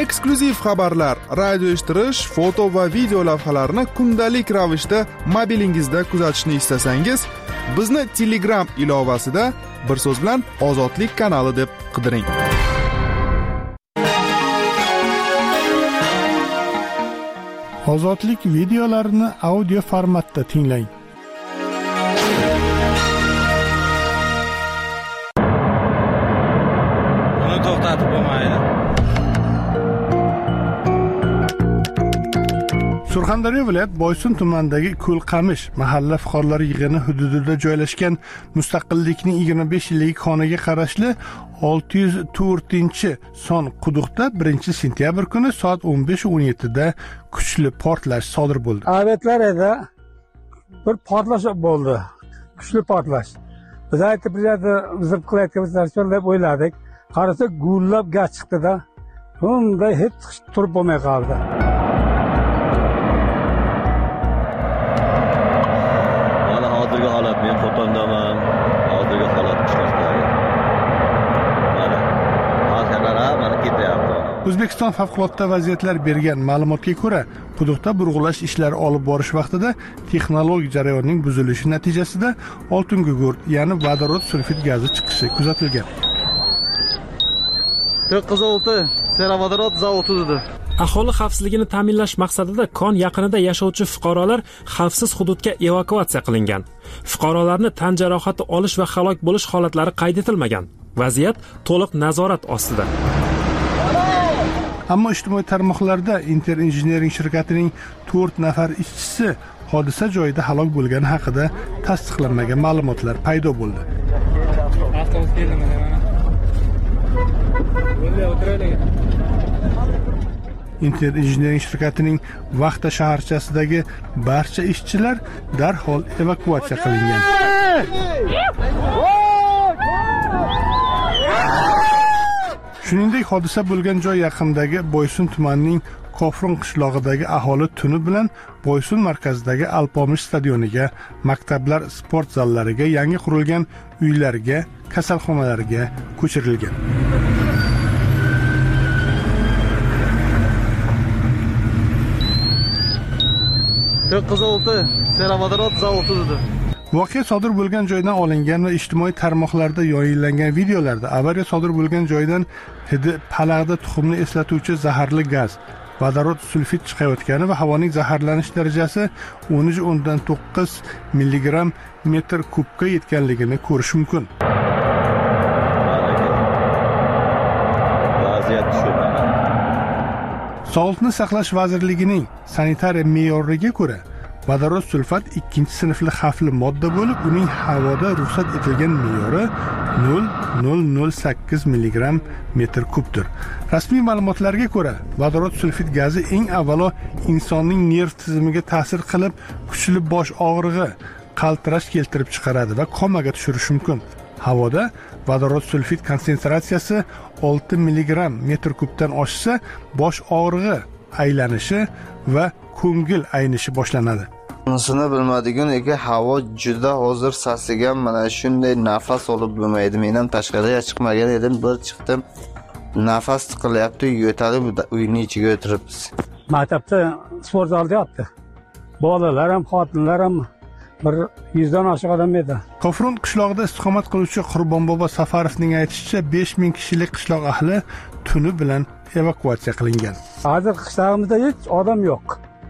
Eksklyuziv xabarlar, radio eshittirish, foto va video lavhalarni kundalik ravishda mobilingizda kuzatishni istasangiz, bizni Telegram ilovasida bir so'z bilan Ozodlik kanali deb qidiring. Ozodlik videolarini audio formatda tinglang. Buni to'xtatib bo'lmaydi. Surxondaryo viloyat Boysun tumanidagi Ko'lqamish mahalla fuqarolar yig'ini hududida joylashgan Mustaqillikning 25 yillik xonaga qarashli 604-son quduqda 1-sentyabr kuni soat 15:17 da kuchli portlash sodir bo'ldi. Avetlar edi. Bir portlash bo'ldi. Kuchli portlash. Biz aytib bizib qilayotganimizni deb o'yladik. Qarasa gullab gaz chiqdi-da. Unda hech turib bo'lmay qoldi. Hozirgi holat, men fotondaman. Hozirgi holat qishloqdagi. Mana ketyapti. O'zbekiston favqulodda vaziyatlar bergan ma'lumotga ko'ra, quduqda burg'ulash ishlari olib borish vaqtida texnologik jarayonning buzilishi natijasida oltin gugurt, ya'ni vodorod sulfit gazi chiqishi kuzatilgan. 906 Serovodorod zavodidir. Aholi xavfsizligini ta'minlash maqsadida kon yaqinida yashovchi fuqarolar xavfsiz hududga evakuatsiya qilingan. Fuqarolarni tan jarohati olish va halok bo'lish holatlari qayd etilmagan. Vaziyat to'liq nazorat ostida. Ammo ijtimoiy tarmoqlarda Inter Engineering shirkatining 4 nafar ishchisi hodisa joyida halok bo'lgani haqida tasdiqlanmagan ma'lumotlar paydo bo'ldi. Inter Engineering shirkatining Vaqta shaharchasidagi barcha ishchilar darhol evakuatsiya qilingan. Shuningdek, hodisa bo'lgan joy yaqinidagi Boysun tumanining Kofron qishlog'idagi aholi tuni bilan Boysun markazidagi Alpomish stadioniga, maktablar, sport zallariga, yangi qurilgan uylarga, kasalxonalarga ko'chirilgan. Serovodorod zavodidir. Voqea sodir bo'lgan joydan olingan va ijtimoiy tarmoqlarda yoyinlangan videolarda avariya sodir bo'lgan joydan hidi palag'da tuxumni eslatuvchi zaharli gaz, vodorod sulfit chiqayotgani va havoning zaharlanish darajasi 13.9 mg metr kubga yetganligini ko'rish mumkin. Sog'liqni saqlash vazirligining sanitariya me'yoriga ko'ra, vodorod sulfat 2-sinfli xavfli modda bo'lib, uning havoda ruxsat etilgan me'yori 0.008 mg metr kubdir. Rasmiy ma'lumotlarga ko'ra, vodorod sulfit gazi eng avvalo insonning nerv tizimiga ta'sir qilib, kuchli bosh og'rig'i, qaltirash keltirib chiqaradi va komaga tushirishi mumkin. Havoda vodorod sulfit konsentratsiyasi 6 mg metr kubdan oshsa, bosh og'rig'i, aylanishi va ko'ngil aynishi boshlanadi. Unisini bilmadiguniga havo juda hozir sasigan, mana shunday nafas olib bo'lmaydi. Men ham tashqariga chiqmagan edim, bir chiqdim. Nafas tiqilyapti, yo'talib uyning ichiga o'tiribmiz. Maktabda sport zalda yotdi. Bolalar ham, xotinlar ham bir 100 dan oshiq odam edi. Kofron qishlog'ida istiqomat qiluvchi Qurbonbobo Safarovning aytishicha, 5000 kishilik qishloq ahli tuni bilan evakuatsiya qilingan. Hozir qishlog'imizda hech odam yo'q.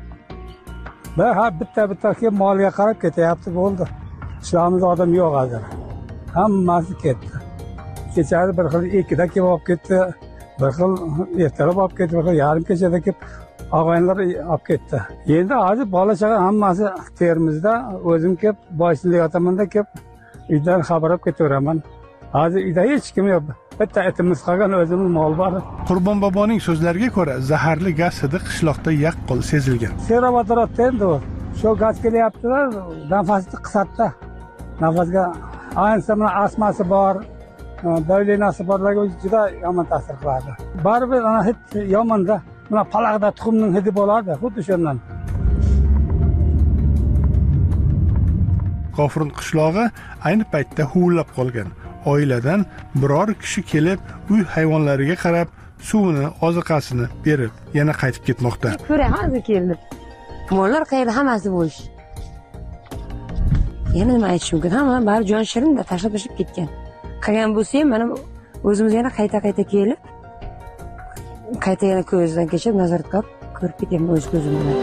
Bitta kelib moliga qarab ketyapti, bo'ldi. Qishlog'imizda odam yo'q hozir. Hammasi ketdi. Kechasi bir xil 2da kelib olib ketdi, bir xil ertalab olib ketdi, bir xil yarim kechada kelib og'aynilar olib ketdi. Endi hozir bola chaqa hammasi Termizda, o'zim kelib Boysunda yotamanda kelib uydan xabar olib ketaveraman. Hozir uyda hech kim yo'q. Bitta etimiz qolgan, o'zimiz mol bor. Qurbonboboning so'zlariga ko'ra, zaharli gaz hidi qishloqda yaqqol sezilgan. Serovodorod endi u. Shu gaz kelyaptilar, nafasni qisatdi. Nafasga ayniqsa mana astmasi bor, davlenasi borlarga juda yomon ta'sir qiladi. Baribir ana hech yomonda, mana palag'da tuxumning hidi bo'lardi, xuddi shundan. Kofron qishlog'i ayni paytda huvillab qolgan. Oiladan biror kishi kelib, uy hayvonlariga qarab, suvini, oziqasini berib, yana qaytib ketmoqda. Ko'ray, hozir keldim. Mollar qayerda, hammasi bo'sh. Yana nima aytish mumkin? Hamma bari jon shirinda tashlab ketgan. Qilgan bo'lsa ham mana o'zimiz yana qayta kelib, qayta yana ko'zdan kechib nazorat qilib ko'rib ketaman o'z ko'zim bilan.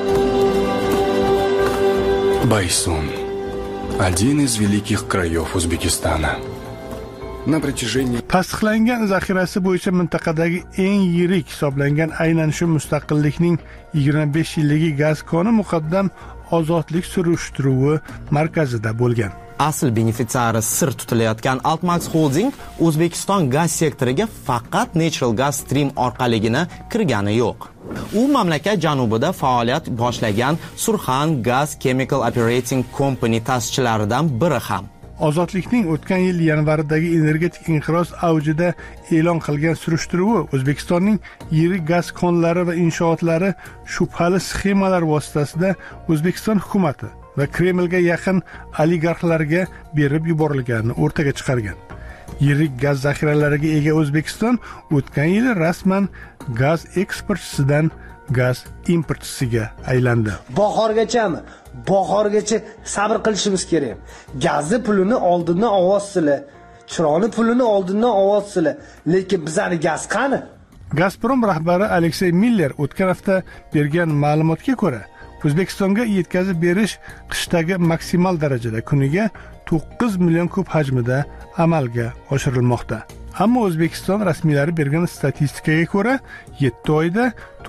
Байсун – один из великих краев Узбекистана. На протяжении tasdiqlangan zaxirasi bo'yicha mintaqadagi eng yirik hisoblangan aynan shu mustaqillikning 25 yilligi gaz koni muqaddam ozodlik surishtiruvi markazida bo'lgan. Asl benefitsiari sir tutilayotgan Altmax Holding O'zbekiston gaz sektoriga faqat Natural Gas Stream orqaligina kirgani yo'q. U mamlakat janubida faoliyat boshlagan Surxan Gas Chemical Operating Company ta'sischilaridan biri ham. Ozodlikning o'tgan yil yanvaridagi energetik inqiroz avjida e'lon qilgan surishtiruvi O'zbekistonning yirik gaz konlari va inshootlari shubhali sxemalar vositasida O'zbekiston hukumatı va Kremlga yaqin oligarxlarga berib yuborilganini o'rtaga chiqargan. Yirik gaz zaxiralariga ega O'zbekiston o'tgan yil rasman gaz eksportchisidan gaz importchisiga aylandi. Bahorgachami? Bahorgacha sabr qilishimiz kerak. Gazni pulini oldindan ovodsizlar, chiroqni pulini oldindan ovodsizlar. Lekin bizning gaz qani? Gazprom rahbari Aleksey Miller o'tgan hafta bergan ma'lumotga ko'ra, O'zbekistonga yetkazib berish qishdagi maksimal darajada kuniga 9 million kub hajmida amalga oshirilmoqda. Ammo O'zbekiston rasmiylari bergan statistikaga ko'ra, 7 oyda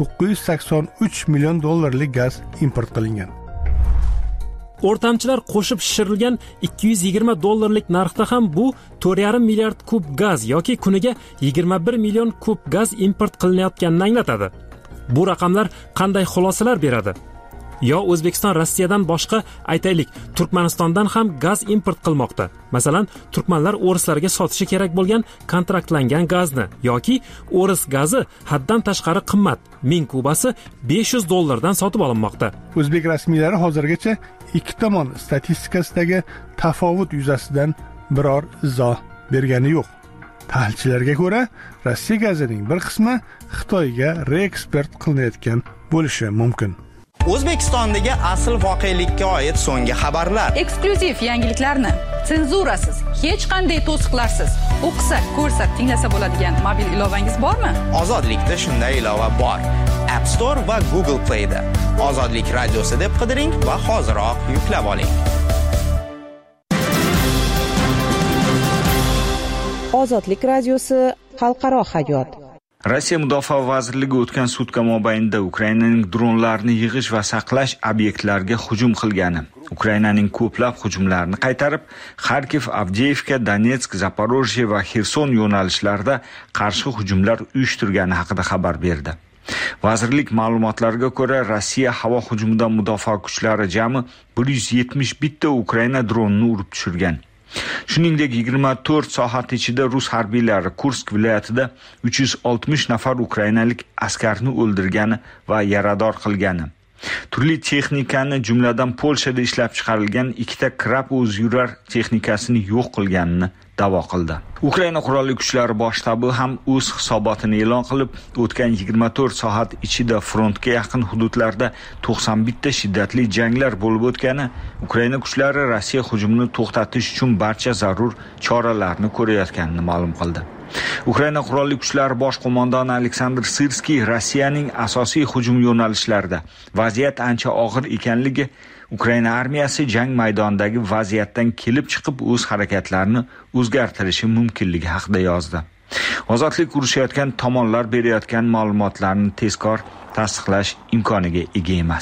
983 million dollarlik gaz import qilingan. O'rtamchilar qo'shib shishirilgan 220 dollarlik narxda ham bu 4,5 milliard kub gaz yoki kuniga 21 million kub gaz import qilinayotganini anglatadi. Bu raqamlar qanday xulosalar beradi? Yo O'zbekiston Rossiyadan boshqa, aytaylik, Turkmanistondan ham gaz import qilmoqda. Masalan, turkmanlar o'rislarga sotishi kerak bo'lgan kontraktlangan gazni yoki o'ris gazi haddan tashqari qimmat, 1000 kubasi 500 dollardan sotib olinmoqda. O'zbek rasmiylari hozirgacha ikki tomon statistikasidagi tafovut yuzasidan biror izoh bergani yo'q. Tahlilchilarga ko'ra, Rossiya gazining bir qismi Xitoyga reeksport qilinayotgan bo'lishi mumkin. O'zbekistondagi asl voqelikka oid so'nggi xabarlar. Eksklyuziv yangiliklarni senzurasiz, hech qanday to'siqlarsiz o'qisa, ko'rsa, tinglasa bo'ladigan mobil ilovangiz bormi? Ozodlikda shunday ilova bor. App Store va Google Play da. Ozodlik radiosi deb qidiring va hoziroq yuklab oling. Ozodlik radiosi xalqaro hayot. Rossiya Mudofaa vazirligi o'tgan sutka mobaynida Ukrainaning dronlarni yig'ish va saqlash obyektlariga hujum qilgani, Ukrainaning ko'plab hujumlarini qaytarib, Kharkiv, Avdiivka, Donetsk, Zaporojye va Xerson yo'nalishlarida qarshi hujumlar uyushtirgani haqida xabar berdi. Vazirlik ma'lumotlariga ko'ra, Rossiya havo hujumidan mudofaa kuchlari jami 171 ta Ukraina dronini urib tushirgan. Shuningdek, 24 soat ichida rus harbiylari Kursk viloyatida 360 nafar ukrainalik askarni o'ldirgani va yarador qilgani. Turli texnikani, jumladan Polshada ishlab chiqarilgan 2 ta Krab o'zyurar texnikasini yo'q qilganini da'vo qildi. Ukraina qurolli kuchlari bosh shtabi ham o'z hisobotini e'lon qilib, o'tgan 24 soat ichida frontga yaqin hududlarda 91 ta shiddatli janglar bo'lib o'tgani, Ukraina kuchlari Rossiya hujumini to'xtatish uchun barcha zarur choralarni ko'rayotganini ma'lum qildi. Ukraina qurolli kuchlari bosh qo'mondoni Aleksandr Sirskiy Rossiyaning asosiy hujum yo'nalishlarida vaziyat ancha og'ir ekanligi, Ukraina armiyasi jang maydonidagi vaziyatdan kelib chiqib o'z harakatlarini o'zgartirishi mumkinligi haqida yozdi. Ozodlik urushayotgan tomonlar berayotgan ma'lumotlarni tezkor tasdiqlash imkoniga ega emas.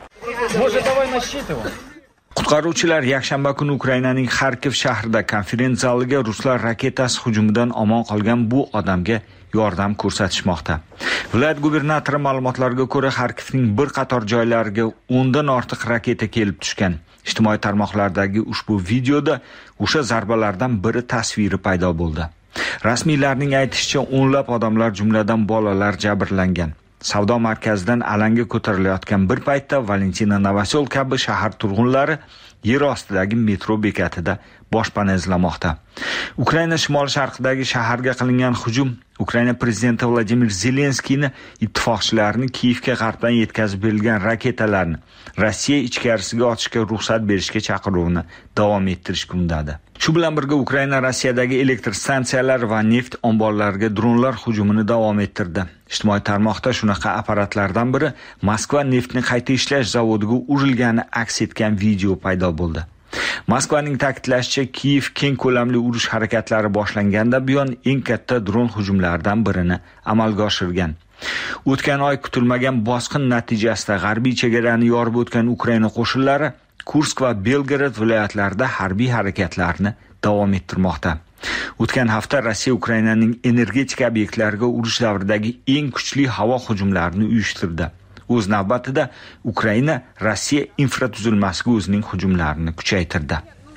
Qutqaruvchilar yakshanba kuni Ukrainaning Kharkiv shahrida konferensiya zaliga ruslar raketasi hujumidan omon qolgan bu odamga yordam ko'rsatishmoqda. Viloyat gubernatori ma'lumotlariga ko'ra, Kharkivning bir qator joylariga 10 dan ortiq raketa kelib tushgan. Ijtimoiy tarmoqlardagi ushbu videoda o'sha zarbalardan biri tasviri paydo bo'ldi. Rasmiylarning aytishicha, o'nlab odamlar, jumladan bolalar jabrlangan. Savdo markazidan alanga ko'tarilayotgan bir paytda Valentina Novosel kabi shahar turg'unlari yer ostidagi metro bekatida boshpana izlamoqda. Ukraina shimol-sharqidagi shaharga qilingan hujum Ukraina prezidenti Vladimir Zelenskiyni ittifoqchilarini Kiyevga g'arbdan yetkazib berilgan raketalarni Rossiya ichkarisiga otishga ruxsat berishga chaqiruvini davom ettirishga undadi. Shu bilan birga Ukraina Rossiyadagi elektr stansiyalar va neft omborlariga dronlar hujumini davom ettirdi. Ijtimoiy tarmoqda shunaqa apparatlardan biri Moskva neftni qayta ishlash zavodiga urilgani aks etgan video paydo bo'ldi. Moskvaning ta'kidlashicha, Kiyev keng ko'lamli urush harakatlari boshlangandan buyon eng katta dron hujumlaridan birini amalga oshirgan. O'tgan oy kutilmagan bosqin natijasida g'arbiy chegarani yorib o'tgan Ukraina qo'shinlari Kursk va Belgorod viloyatlarida harbiy harakatlarni davom ettirmoqda. O'tgan hafta Rossiya Ukrainaning energetik obyektlariga urush davridagi eng kuchli havo hujumlarini uyushtirdi. O'z navbatida Ukraina Rossiya infratuzilmasiga o'zining hujumlarini kuchaytirdi.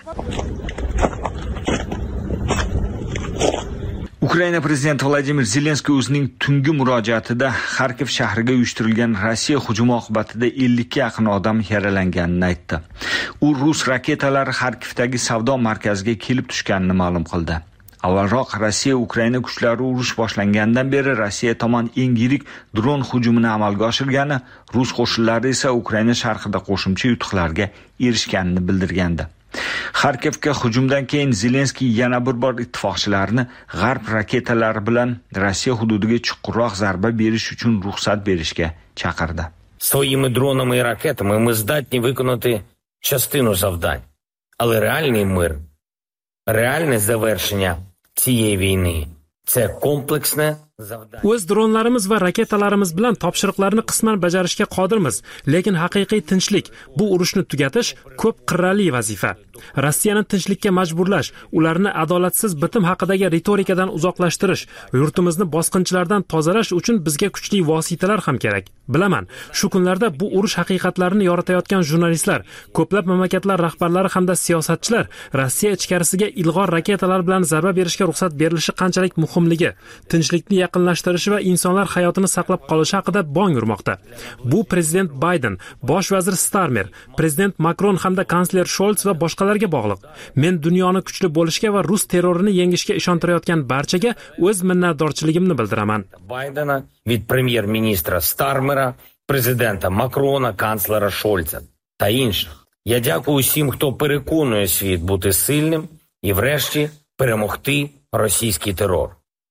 Ukraina prezidenti Vladimir Zelenskiy o'zining tungi murojaatida Xarkov shahriga uyushtirilgan Rossiya hujumi oqibatida 50 ga yaqin odam yaralanganini aytdi. U rus raketalari Xarkovdagi savdo markaziga kelib tushganini ma'lum qildi. Avvalroq Rossiya Ukraina kuchlari urush boshlangandan beri Rossiya tomon eng yirik dron hujumini amalga oshirgani, rus qo'shinlari esa Ukraina sharqida qo'shimcha yutuqlarga erishganini bildirgandi. Xarkovga hujumdan keyin Zelenskiy yana bir bor ittifoqchilarni g'arb raketalari bilan Rossiya hududiga chuqurroq zarba berish uchun ruxsat berishga chaqirdi. Своїми дронами і ракетами ми здатні виконати частину завдань. Але реальний мир, реальне завершення цієї війни – це комплексне завдання. O'z dronlarimiz va raketalarimiz bilan topshiriqlarni qisman bajarishga qodirmiz, lekin haqiqiy tinchlik, bu urushni tugatish ko'p qirrali vazifa. Rossiyani tinchlikka majburlash, ularni adolatsiz bitim haqidagi ritorikadan uzoqlashtirish, yurtimizni bosqinchilardan tozalash uchun bizga kuchli vositalar ham kerak. Bilaman, shu kunlarda bu urush haqiqatlarini yoritayotgan jurnalistlar, ko'plab mamlakatlar rahbarlari hamda siyosatchilar Rossiya ichkarisiga ilg'or raketalar bilan zarba berishga ruxsat berilishi qanchalik muhimligi, tinchlikni yaqinlashtirishi va insonlar hayotini saqlab qolishi haqida bong urmoqda. Bu prezident Bayden, bosh vazir Starmer, prezident Makron hamda kansler Scholz va boshqalarga bog'liq. Men dunyoni kuchli bo'lishga va rus terrorini yengishga ishontirayotgan barchaga o'z minnatdorchiligimni bildiraman. Байдена, від прем'єр-міністра Стармера, президента Макрона, канцлера Шольца та інших. Я дякую усім, хто переконує світ бути сильним і врешті перемогти російський терор.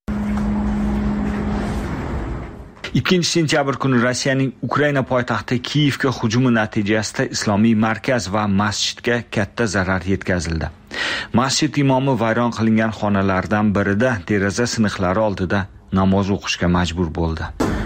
2 sentyabr kuni Rossiyaning Ukraina poytaxti Kiyevga hujumi natijasida islomiy markaz va masjidga katta zarar yetkazildi. Masjid imomi vayron qilingan xonalardan birida deraza siniqlari oldida namoz o'qishga majbur bo'ldi.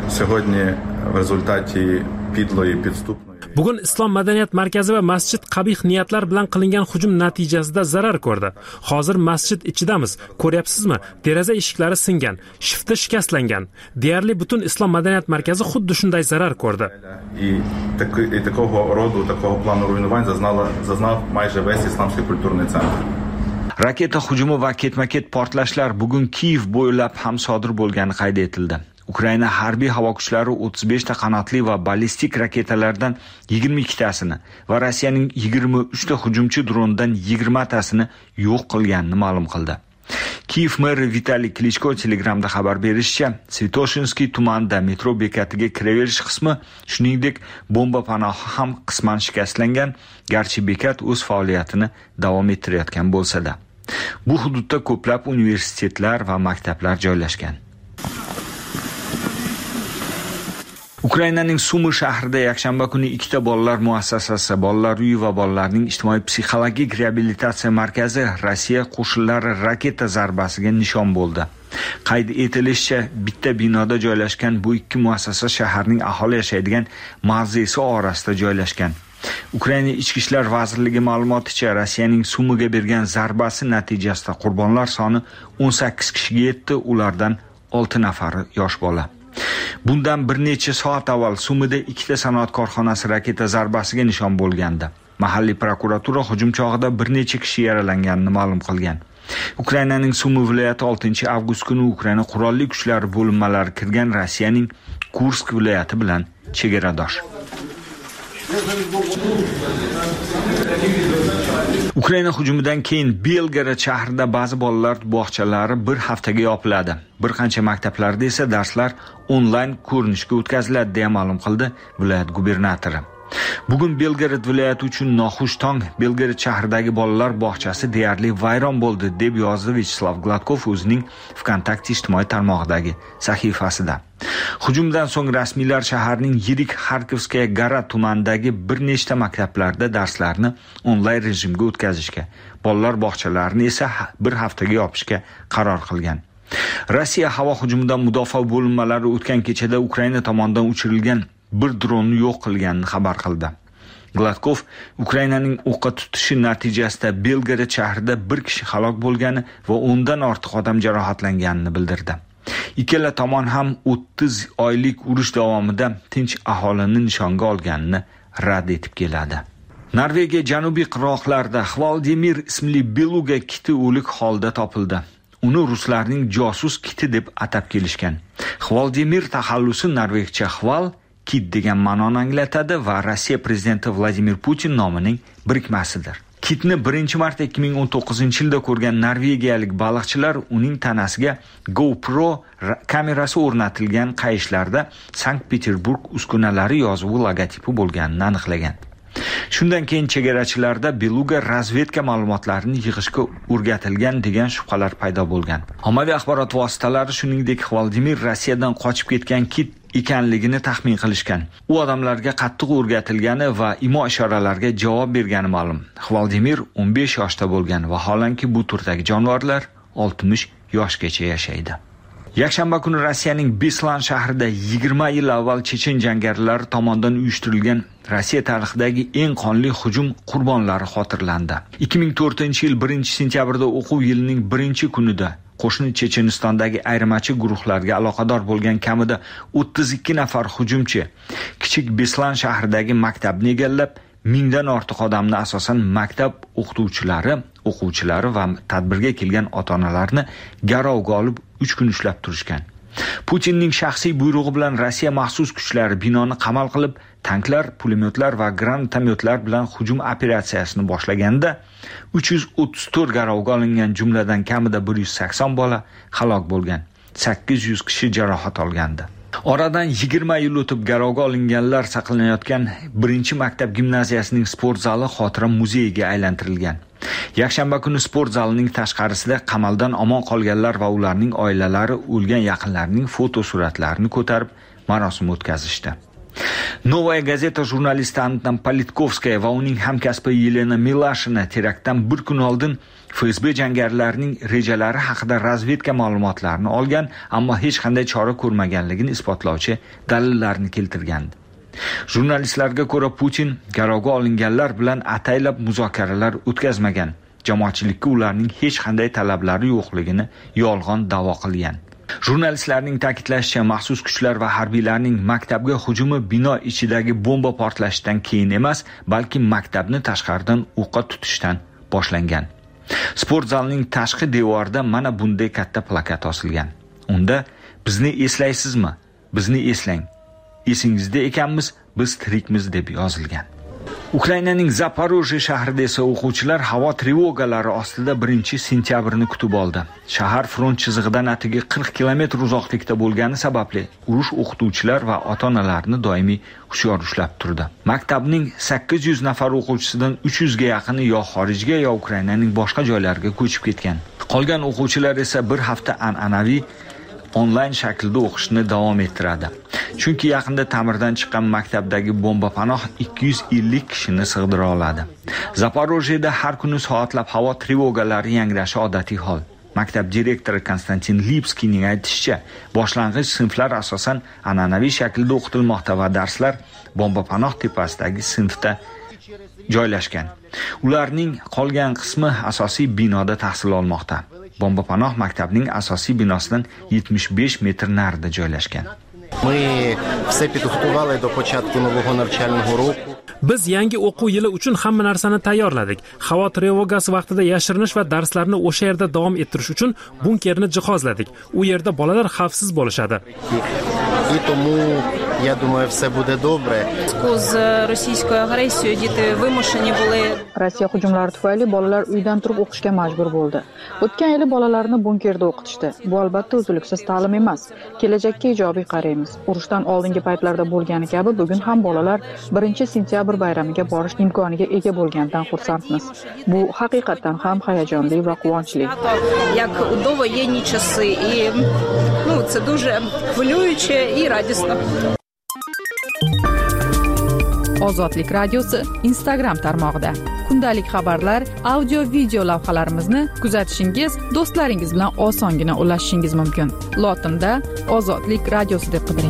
Bugun Islom madaniyat markazi va masjid qabih niyatlar bilan qilingan hujum natijasida zarar ko'rdi. Hozir masjid ichidamiz. Ko'ryapsizmi? Deraza eshiklari singan, shifti shikastlangan. Deyarli butun Islom madaniyat markazi xuddi shunday zarar ko'rdi. І такого роду, такого плану руйнувань зазнав майже весь ісламський культурний центр. Raketa hujumi va ketma-ket portlashlar bugun Kiyev bo'ylab ham sodir bo'lgani qayd etildi. Ukraina harbiy havo kuchlari 35 ta qanotli va ballistik raketalardan 22 tasini va Rossiyaning 23 ta hujumchi drondan 20 tasini yo'q qilganini ma'lum qildi. Kiyev meri Vitaliy Klitschko Telegramda xabar berishicha, Svitoshinsky tumanida metro bekatiga kiraverish qismi, shuningdek, bomba panohi ham qisman shikastlangan, garchi bekat o'z faoliyatini davom ettirayotgan bo'lsa-da. Bu hududda ko'plab universitetlar va maktablar joylashgan. Ukrainaning Sumi shahrida yakshanba kuni 2 ta bolalar muassasasi, bolalar uyi va bolalarning ijtimoiy psixologik reabilitatsiya markazi Rossiya qo'shinlari raketa zarbasiga nishon bo'ldi. Qayd etilishicha, bitta binoda joylashgan bu ikki muassasa shaharning aholi yashaydigan mavzesi orasida joylashgan. Ukraina Ichki ishlar vazirligi ma'lumoticha, Rossiyaning Sumiga bergan zarbasi natijasida qurbonlar soni 18 kishiga yetdi, ulardan 6 nafari yosh bola. Bundan bir necha soat avval Sumida 2 ta sanoat korxonasi raketa zarbasiga nishon bo'lgandi. Mahalliy prokuratura hujum chog'ida bir necha kishi yaralanganini ma'lum qilgan. Ukrainaning Sumi viloyati 6 avgust kuni Ukraina qurolli kuchlari bo'linmalari kirgan Rossiyaning Kursk viloyati bilan chegaradosh. Ukraina hujumidan keyin Belgorod shahrida ba'zi bolalar bog'chalari bir haftaga yopiladi. Bir qancha maktablarda esa darslar onlayn ko'rinishga o'tkaziladi, deya ma'lum qildi viloyat gubernatori. Bugun Belgorod viloyati uchun noxush tong. Belgorod shahridagi bolalar bog'chasi deyarli vayron bo'ldi, deb yozdi Vyacheslav Gladkov o'zining VKontakte ijtimoiy tarmog'idagi sahifasida. Hujumdan so'ng rasmiylar shaharning yirik Xarkovskaya Gora tumanidagi bir nechta maktablarda darslarni onlayn rejimga o'tkazishga, bolalar bog'chalarini esa bir haftaga yopishga qaror qilgan. Rossiya havo hujumidan mudofaa bo'linmalari o'tgan kechada Ukraina tomonidan uchirilgan bir dronni yo'q qilganini xabar qildi. Gladkov Ukrainaning o'qqa tutishi natijasida Belgorod shahrida bir kishi halok bo'lgani va 10 dan ortiq odam jarohatlanganini bildirdi. Ikkala tomon ham 30 oylik urush davomida tinch aholini nishonga olganini rad etib keladi. Norvegiya janubiy qirg'oqlarida Hvaldimir ismli beluga kiti o'lik holda topildi. Uni ruslarning josus kiti deb atab kelishgan. Hvaldimir taxallusi norvegcha Hval kit degan ma'noni anglatadi va Rossiya prezidenti Vladimir Putin nomining birikmasidir. Kitni birinchi marta 2019-yilda ko'rgan norvegiyalik baliqchilar uning tanasiga GoPro kamerasi o'rnatilgan qayishlarda Sankt-Peterburg uskunalari yozuvi logotipi bo'lganini aniqlagan. Shundan keyin chegarachilarda beluga razvedka ma'lumotlarini yig'ishga o'rgatilgan degan shubhalar paydo bo'lgan. Ommaviy axborot vositalari shuningdek Hvaldimir Rossiyadan qochib ketgan kit ekanligini taxmin qilishgan. U odamlarga qattiq o'rgatilgani va imo-ishoralarga javob bergani ma'lum. Hvaldimir 15 yoshda bo'lgan va holanki bu turdagi jonivorlar 60 yoshgacha yashaydi. Yakshanba kuni Rossiyaning Beslan shahrida 20 yil avval chechen jangarilari tomonidan uyushtirilgan Rossiya tarixidagi eng qonli hujum qurbonlari xotirlandi. 2004-yil 1-sentyabrda o'quv yilining 1-kunida qo'shni Chechenistondagi ayirmachi guruhlarga aloqador bo'lgan kamida 32 nafar hujumchi kichik Beslan shahridagi maktabni egallab, 1000 dan ortiq odamni asosan maktab o'quvchilari va tadbirga kelgan ota-onalarni garovga olib 3 kun ushlab turishgan. Putinning shaxsiy buyrug'i bilan Rossiya maxsus kuchlari binoni qamal qilib, tanklar, pulemyotlar va granatomyotlar bilan hujum operatsiyasini boshlaganda 334 garovga olingan, jumladan kamida 180 bola halok bo'lgan, 800 kishi jarohat olgandi. Oradan 20 yil o'tib garovga olinganlar saqlanayotgan 1-maktab gimnaziyasining sport zali xotira muzeyiga aylantirilgan. Yakshanba kuni sport zalining tashqarisida qamaldan omon qolganlar va ularning oilalari o'lgan yaqinlarining fotosuratlarini ko'tarib marosim o'tkazishdi. Novaya gazeta jurnalisti Anna Politkovskaya va uning hamkasbi Yelena Milashina teraktdan bir kun oldin FSB jangarilarining rejalari haqida razvedka ma'lumotlarini olgan, ammo hech qanday chora ko'rmaganligini isbotlovchi dalillarni keltirgandi. Jurnalistlarga ko'ra Putin garovga olinganlar bilan ataylab muzokaralar o'tkazmagan, jamoatchilikka ularning hech qanday talablari yo'qligini yolg'on da'vo qilgan. Jurnalistlarning ta'kidlashicha, maxsus kuchlar va harbiylarning maktabga hujumi bino ichidagi bomba portlashidan keyin emas, balki maktabni tashqaridan o'qqa tutishdan boshlangan. Sport zalining tashqi devorida mana bunday katta plakat osilgan. Unda "Bizni eslaysizmi? Bizni eslang. Esingizda ekanmiz, biz tirikmiz" deb yozilgan. Ukrainaning Zaporojye shahrida esa o'quvchilar havo trevogalari ostida 1-sentyabrni kutib oldi. Shahar front chizig'idan atigi 40 kilometr uzoqlikda bo'lgani sababli urush o'qituvchilar va ota-onalarni doimiy hushyor ushlab turdi. Maktabning 800 nafar o'quvchisidan 300 ga yaqini yo xorijga yo Ukrainaning boshqa joylariga ko'chib ketgan. Qolgan o'quvchilar esa bir hafta an'anaviy onlayn shaklda o'qishni davom ettiradi. Chunki yaqinda ta'mirdan chiqqan maktabdagi bomba panoh 250 kishini sig'dira oladi. Zaporojyeda har kuni soatlab havo trevogalari yangrashi odatiy hol. Maktab direktori Konstantin Lipskiyning aytishicha, boshlang'ich sinflar asosan an'anaviy shaklda o'qitilmoqda va darslar bomba panoh tepasidagi sinfda joylashgan. Ularning qolgan qismi asosiy binoda tahsil olmoqda. Bomba panoh maktabning asosiy binosidan 75 metr narida joylashgan. Biz yangi o'quv yili uchun hamma narsani tayyorladik. Havo trevogasi vaqtida yashirinish va darslarni o'sha yerda davom ettirish uchun bunkerni jihozladik. U yerda bolalar xavfsiz bo'lishadi. Я думаю, все буде добре. З російською агресією діти вимушені були. Rossiya hujumlari tufayli bolalar uydan turib o'qishga majbur bo'ldi. O'tgan yili bolalarni bunkerda o'qitishdi. Bu albatta uzluksiz ta'lim emas. Kelajakka ijobiy qaraymiz. Urushdan oldingi paytlarda bo'lgani kabi bugun ham bolalar 1-sentyabr bayramiga borish imkoniga ega bo'lganidan xursandmiz. Bu haqiqatan ham hayajonli va quvonchli. Як у воєнні часи, і це дуже хвилююче і радісно. Ozodlik radiosi Instagram tarmog'ida kundalik xabarlar, audio, video lavhalarimizni kuzatishingiz, do'stlaringiz bilan osongina ulashishingiz mumkin. Lotinda Ozodlik radiosi deb qidiring.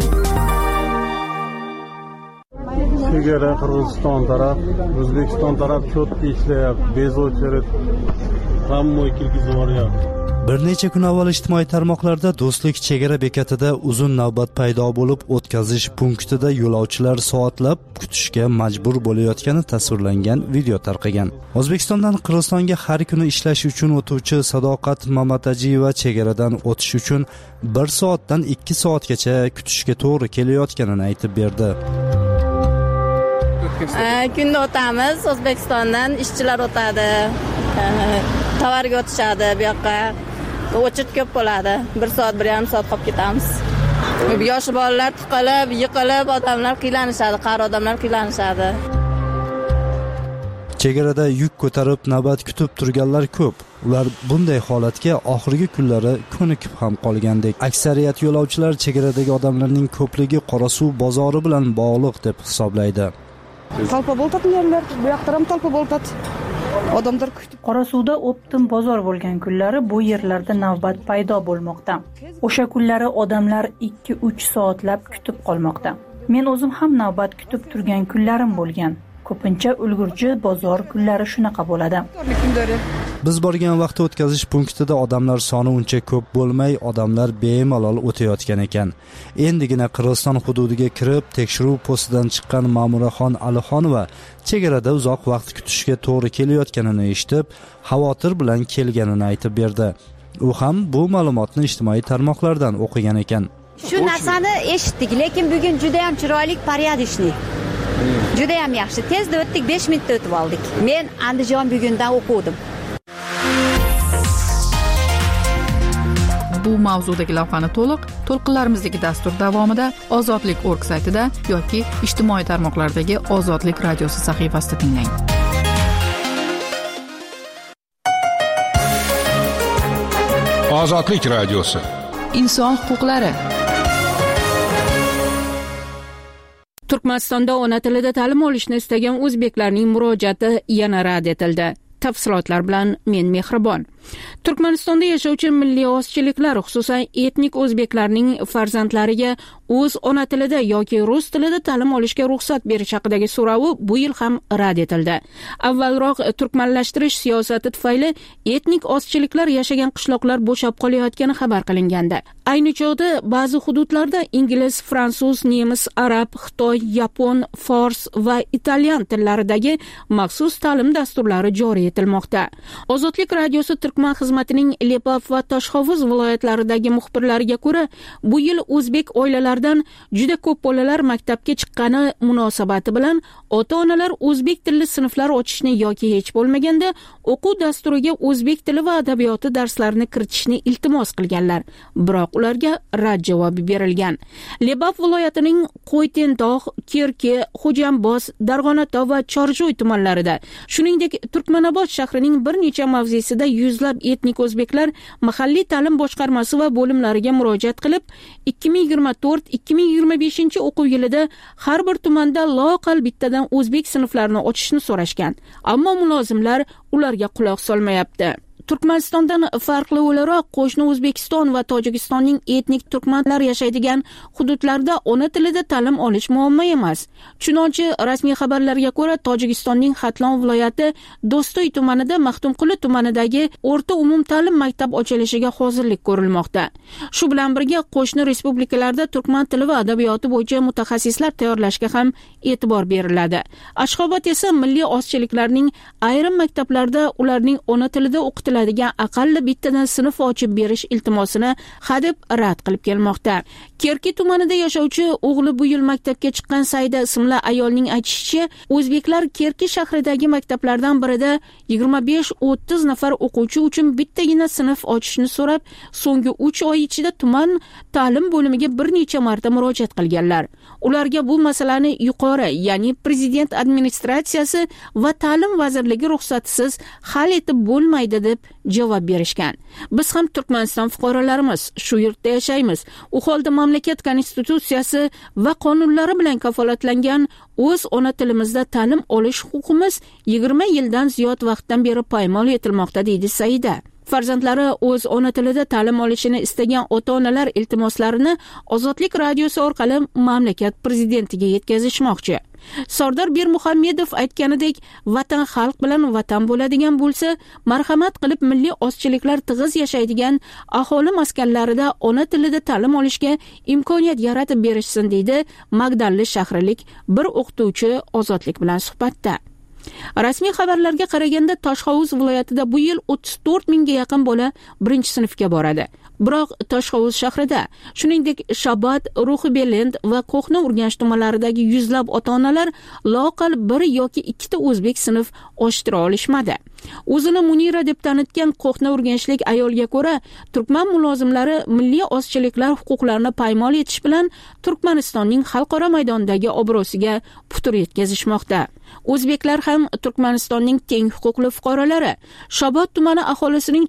Chegara Qirg'iziston taraf, O'zbekiston taraf cho'tqa ishlayapti, bezochered hamma kirgizyapti. Bir necha kun avval ijtimoiy tarmoqlarda Do'stlik chegara bekatida uzun navbat paydo bo'lib, o'tkazish punktida yo'lovchilar soatlab kutishga majbur bo'layotgani tasvirlangan video tarqagan. O'zbekistondan Qirg'izistonga har kuni ishlash uchun o'tuvchi Sadoqat Mamatajiyeva chegaradan o'tish uchun 1 soatdan 2 soatgacha kutishga to'g'ri kelayotganini aytib berdi. Kunda o'tamiz, O'zbekistondan ishchilar o'tadi. Tovarga o'tishadi, bu yoqqa o'chit ko'p bo'ladi. 1 soat, 1,5 soat qolib ketamiz. Yosh bolalar tiqilib, yiqilib, odamlar qiylanishadi, qari odamlar qiylanishadi. Chegarada yuk ko'tarib navbat kutib turganlar ko'p. Ular bunday holatga oxirgi kunlari ko'nikib ham qolgandek. Aksariyat yo'lovchilar chegaradagi odamlarning ko'pligi Qorasuv bozori bilan bog'liq deb hisoblaydi. Talpa bo'ltadi yerlar, bu yoqda ham talpa bo'ltadi. Odamlar kutib. Qorasuvda optim bozor bo'lgan kunlari bu yerlarda navbat paydo bo'lmoqda. O'sha kunlari odamlar 2-3 soatlab kutib qolmoqda. Men o'zim ham navbat kutib turgan kunlarim bo'lgan. Ko'pincha ulgurji bozor kunlari shunaqa bo'ladi. Biz borgan vaqtda o'tkazish punktida odamlar soni uncha ko'p bo'lmay, odamlar bemalol o'tayotgan ekan. Endigina Qirg'iziston hududiga kirib, tekshiruv postidan chiqqan Ma'muraxon Alixonova chegarada uzoq vaqt kutishga to'g'ri kelayotganini eshitib, xavotir bilan kelganini aytib berdi. U ham bu ma'lumotni ijtimoiy tarmoqlardan o'qigan ekan. Shu narsani eshitdik, lekin bugun juda ham chiroyli, porядочный. Juda ham yaxshi. Tezda o'tdik, 5 minutda o'tib oldik. Men Andijon bugundan o'qidim. Bu mavzudagi lavhani to'lqinlarimizdagi dastur davomida Ozodlik.org saytida yoki ijtimoiy tarmoqlardagi Ozodlik radiosi sahifasida tinglang. Ozodlik radiosi. Inson huquqlari. Turkmanistonda ona tilida ta'lim olishni istagan o'zbeklarning murojaati yana rad etildi. Tafsilotlar bilan men Mehribon. Turkmanistonda yashovchi milliy ozchiliklar, xususan etnik o'zbeklarning farzandlariga o'z ona tilida yoki rus tilida ta'lim olishga ruxsat berish haqidagi so'rovi bu yil ham rad etildi. Avvalroq turkmanlashtirish siyosati tufayli etnik ozchiliklar yashagan qishloqlar bo'shab qolayotgani xabar qilingandi. Ayni chog'da ba'zi hududlarda ingliz, fransuz, nemis, arab, xitoy, yapon, fors va italyan tillaridagi maxsus ta'lim dasturlari joriy etilmoqda. Ozodlik radiosi Turkman xizmatining Lepov va Toshhovuz viloyatlaridagi muxbirlariga ko'ra, bu yil o'zbek oilalaridan juda ko'p bolalar maktabga chiqqani munosabati bilan ota-onalar o'zbek tilli sinflar ochishni yoki hech bo'lmaganda o'quv dasturiga o'zbek tili va adabiyoti darslarini kiritishni iltimos qilganlar. Biroq ularga rad javobi berilgan. Lepov viloyatining Qo'ytendog', Kerki, Xo'jamboz, Darg'onato va Chorjoy tumanlarida, shuningdek Turkmanobod shahrining bir necha mavzesida yuzlab etnik o'zbeklar mahalliy ta'lim boshqarmasi va bo'limlariga murojaat qilib, 2024-2025 o'quv yilida har bir tumanda loqal bittadan o'zbek sinflarini ochishni so'rashgan. Ammo mulozimlar ularga quloq solmayapti. Turkmanistondan farqli o'laroq qo'shni O'zbekiston va Tojikistonning etnik turkmanlar yashaydigan hududlarda ona tilida ta'lim olish muammo emas. Chunonchi rasmiy xabarlarga ko'ra, Tojikistonning Xatlon viloyati Do'stoy tumanida Maxtumquli tumanidagi o'rta umum ta'lim maktab ochilishiga hozirlik ko'rilmoqda. Shu bilan birga qo'shni respublikalarda turkman tili va adabiyoti bo'yicha mutaxassislar tayyorlashga ham e'tibor beriladi. Ashxobod esa milliy ozchiliklarning ayrim maktablarda ularning ona tilida o'qitiladigan bo'ladigan aqalli bittadan sinf ochib berish iltimosini hadeb rad qilib kelmoqda. Kerki tumanida yashovchi o'g'li bu yil maktabga chiqqan Saida ismli ayolning aytishicha, o'zbeklar Kerki shahridagi maktablardan birida 25-30 nafar o'quvchi uchun bittagina sinf ochishni so'rab, so'nggi 3 oy ichida tuman ta'lim bo'limiga bir necha marta murojaat qilganlar. Ularga bu masalani yuqori, ya'ni prezident administratsiyasi va ta'lim vazirligi ruxsatisiz hal etib bo'lmaydi deb javob berishgan. Biz ham Turkmaniston fuqarolarimiz, shu yurtda yashaymiz. U holda mamlakat konstitutsiyasi va qonunlari bilan kafolatlangan o'z ona tilimizda ta'lim olish huquqimiz 20 yildan ziyod vaqtdan beri poymol etilmoqda, deydi Saida. Farzandlari o'z ona tilida ta'lim olishini istagan ota-onalar iltimoslarini Ozodlik radiosi orqali mamlakat prezidentiga yetkazishmoqchi. Sardor Bermuhammedov aytganidek, vatan xalq bilan vatan bo'ladigan bo'lsa, marhamat qilib milliy ozchiliklar tig'iz yashaydigan aholi maskanlarida ona tilida ta'lim olishga imkoniyat yaratib berishsin, deydi Magdalli shahrilik bir o'qituvchi Ozodlik bilan suhbatda. Rasmiy xabarlarga qaraganda Toshhovuz viloyatida bu yil 34 mingga yaqin bola 1-sinfga boradi. Biroq Toshhovuz shahrida, shuningdek Shabad, Ruhi-Belend va Qo'hna Urganch tumanlaridagi yuzlab ota-onalar loqal 1 yoki 2 ta o'zbek sinf ochtira olishmadi. O'zini Munira deb tanitgan Qo'hna Urganchlik ayolga ko'ra, turkman mulozimlari milliy ozchiliklar huquqlarini poymol etish bilan Turkmanistonning xalqaro maydondagi obro'siga putur yetkazishmoqda. O'zbeklar ham Turkmanistonning teng huquqli fuqarolari. Shabot tumani aholisining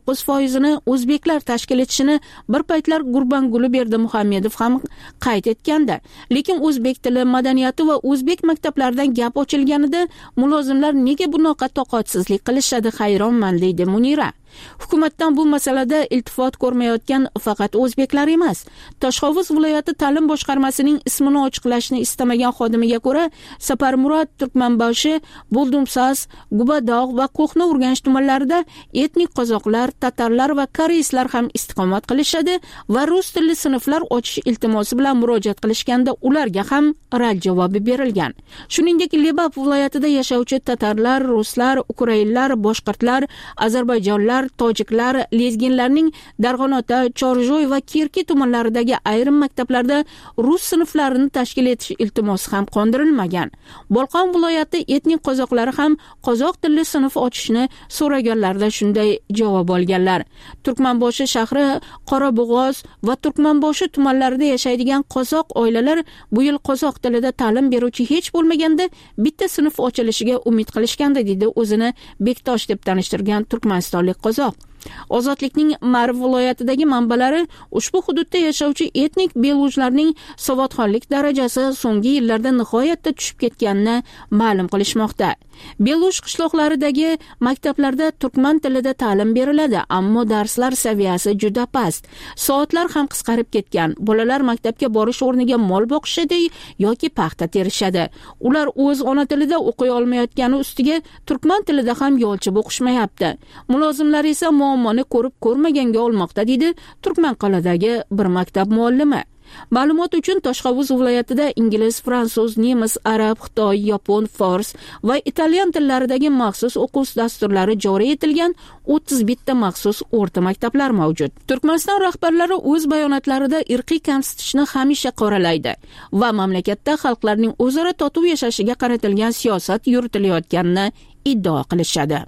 99%ni o'zbeklar tashkil etishini bir paytlar Gurbanguli Berdimuhammedov ham qayd etgandi. Lekin o'zbek tili, madaniyati va o'zbek maktablaridan gap ochilganida mulozimlar nega bunaqa toqatsizlik qilishadi, hayronman, deydi Munira. Hukumatdan bu masalada iltifot ko'rmayotgan faqat o'zbeklar emas. Toshhovuz viloyati ta'lim boshqarmasining ismini ochiqlashni istamagan xodimiga ko'ra, Saparmurod, Turkmanboshi, Buldumsas, Gubadog' va Qo'hna Urganch tumanlarida etnik qozoqlar, tatarlar va koreyslar ham istiqomat qilishadi va rus tilli sinflar ochish iltimosi bilan murojaat qilishganda ularga ham rad javobi berilgan. Shuningdek, Lebap viloyatida yashovchi tatarlar, ruslar, ukrainlar, boshqirtlar, ozarbayjonlar, tojiklar, lezginlarning Darg'anota, Chorjoy va Kerki tumanlaridagi ayrim maktablarda rus sinflarini tashkil etish iltimosi ham qondirilmagan. Bolqon viloyati etnik qozoqlari ham qozoq tilli sinf ochishni so'raganlarda shunday javob olganlar. Turkmanboshi shahri, Qorabog'oz va Turkmanboshi tumanlarida yashaydigan qozoq oilalar bu yil qozoq tilida ta'lim beruvchi hech bo'lmaganda bitta sinf ochilishiga umid qilishganda, deydi o'zini Bektosh deb tanishtirgan turkmanistonlik qozoq. Ozodlikning Ma'rif viloyatidagi manbalari ushbu hududda yashovchi etnik belujlarning savodxonlik darajasi so'nggi yillarda nihoyatda tushib ketganini ma'lum qilishmoqda. Beluj qishloqlaridagi maktablarda turkman tilida ta'lim beriladi, ammo darslar saviyasi juda past. Soatlar ham qisqarib ketgan. Bolalar maktabga borish o'rniga mol boqishadi yoki paxta terishadi. Ular o'z ona tilida o'qiy olmayotgani ustiga turkman tilida ham yolchib o'qishmayapti. Mulozimlar esa muammoni ko'rib ko'rmaganga olmoqda, deydi Turkmanqal'adagi bir maktab muallimi. Ma'lumot uchun Toshhovuz viloyatida ingliz, fransuz, nemis, arab, xitoy, yapon, fors va italyan tillaridagi maxsus o'quv dasturlari joriy etilgan 31 ta maxsus o'rta maktablar mavjud. Turkmaniston rahbarlari o'z bayonotlarida irqiy kamsitishni hamisha qoralaydi va mamlakatda xalqlarning o'zaro totuv yashashiga qaratilgan siyosat yuritilayotganini iddao qilishadi.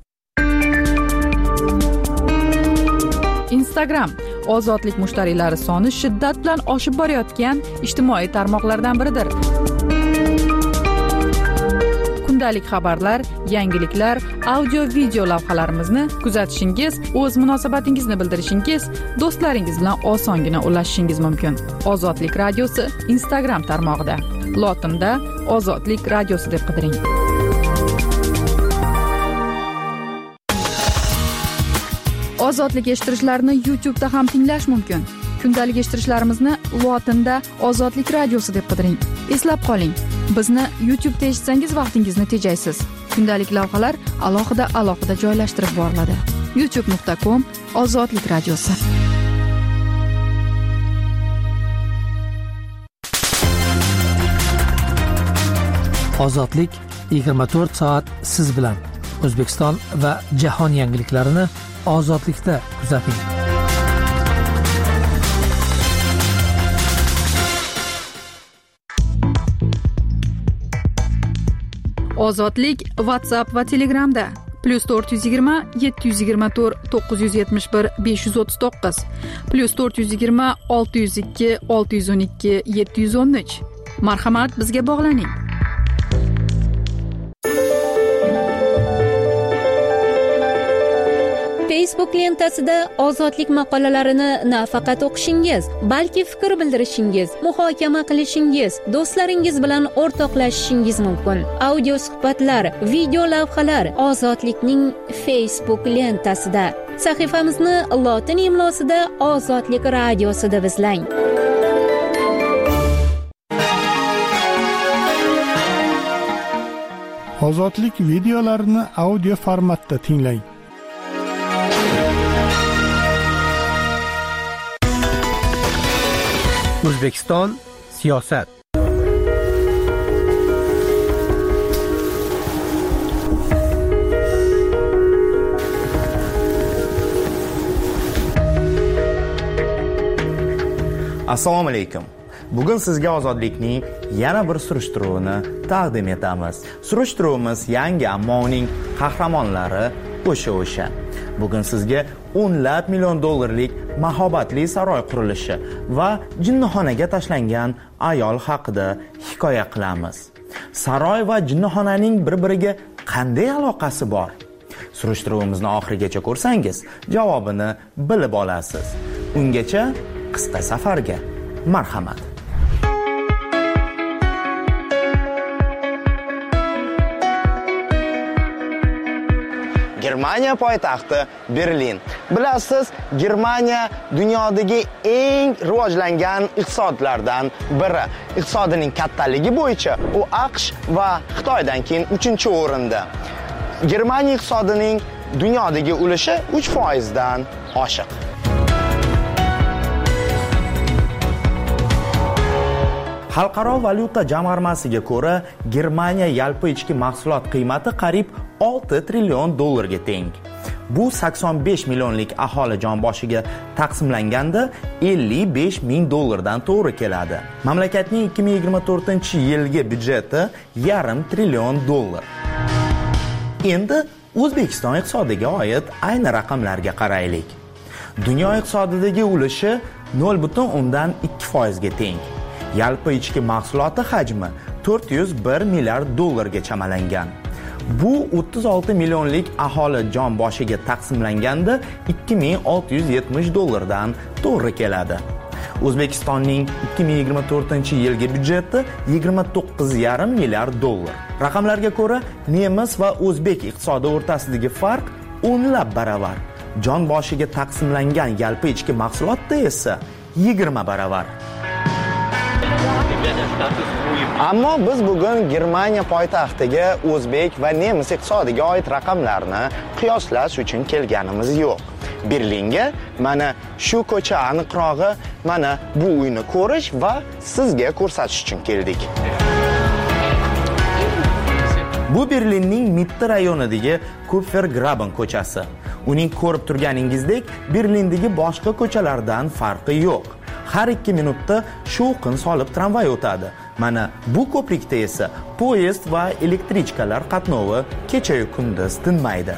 Instagram ozodlik mushtariylari soni shiddat bilan oshib borayotgan ijtimoiy tarmoqlardan biridir. Kundalik xabarlar, yangiliklar, audio, video lavhalarimizni kuzatishingiz, o'z munosabatingizni bildirishingiz, do'stlaringiz bilan osongina ulashishingiz mumkin. Ozodlik radiosi Instagram tarmog'ida. Lotinda Ozodlik radiosi deb qidiring. Ozodlik eshittirishlarni YouTube'da ham tinglash mumkin. Kundalik eshittirishlarimizni lotinda Ozodlik radiosi deb qidiring. Eslab qoling, bizni YouTube'da eshitsangiz vaqtingizni tejaysiz. Kundalik lavhalar alohida joylashtirib boriladi. youtube.com/Ozodlik radiosi. Ozodlik 24 soat siz bilan. O'zbekiston va jahon yangiliklarini ozodlikda kuzating. Ozodlik WhatsApp va Telegramda +420 724 971 539 +420 602 612 713. Marhamat, bizga bog'laning. Facebook lentasida ozodlik maqolalarini nafaqat o'qishingiz, balki fikr bildirishingiz, muhokama qilishingiz, do'stlaringiz bilan o'rtoqlashishingiz mumkin. Audio suhbatlar, video lavhalar ozodlikning Facebook lentasida. Sahifamizni lotin imlosida Ozodlik radiosi deb izlang. Ozodlik videolarini audio formatda tinglang. O'zbekiston siyosat. Assalomu alaykum. Bugun sizga ozodlikning yana bir surishtiruvini taqdim etamiz. Surishtiruvimiz yangi, ammo uning qahramonlari o'sha. Bugun sizga $10 million mahobatli saroy qurilishi va jinnixonaga tashlangan ayol haqida hikoya qilamiz. Saroy va jinnixonaning bir-biriga qanday aloqasi bor? Surishtiruvimizni oxirigacha ko'rsangiz, javobini bilib olasiz. Ungacha qisqa safarga marhamat. Germaniya poytaxti Berlin. Bilasiz, Germaniya dunyodagi eng rivojlangan iqtisodlardan biri. Iqtisodining kattaligi bo'yicha u AQSh va Xitoydan keyin 3-o'rinda. Germaniya iqtisodining dunyodagi ulushi 3% dan oshiq. Xalqaro valyuta jamg'armasiga ko'ra, Germaniya yalpi ichki mahsulot qiymati qariyb $6 trillion ga teng. Bu 85 millionlik aholi jon boshiga taqsimlanganda $55 ming dan to'g'ri keladi. Mamlakatning 2024-yilgi byudjeti $500 trillion. Endi O'zbekiston iqtisodiga oid ayni raqamlarga qaraylik. Dunyo iqtisodidagi ulushi 0,2% ga teng. Yalpi ichki mahsuloti hajmi $401 milliard ga chamalangan. Bu 36 millionlik aholi jon boshiga taqsimlanganda $2670 dan to'g'ri keladi. O'zbekistonning 2024-yilgi byudjeti $29,5 milliard. Raqamlarga ko'ra, nemis va o'zbek iqtisodi o'rtasidagi farq o'nlab baravar. Jon boshiga taqsimlangan yalpi ichki mahsulotda esa 20 baravar. Ammo biz bugun Germaniya poytaxtiga o'zbek va nemis iqtisodiga oid raqamlarni qiyoslash uchun kelganimiz yo'q. Berlinga mana shu ko'cha, aniqrog'i mana bu uyni ko'rish va sizga ko'rsatish uchun keldik. Bu Berlinning Mitte rayonidagi Kupfergraben ko'chasi. Uning ko'rib turganingizdek Berlindagi boshqa ko'chalardan farqi yo'q. Har 2 minutda shovqin solib tramvay o'tadi. Mana bu ko'prikda esa poyezd va elektrichkalar qatnovi kecha-yu kunduz tinmaydi.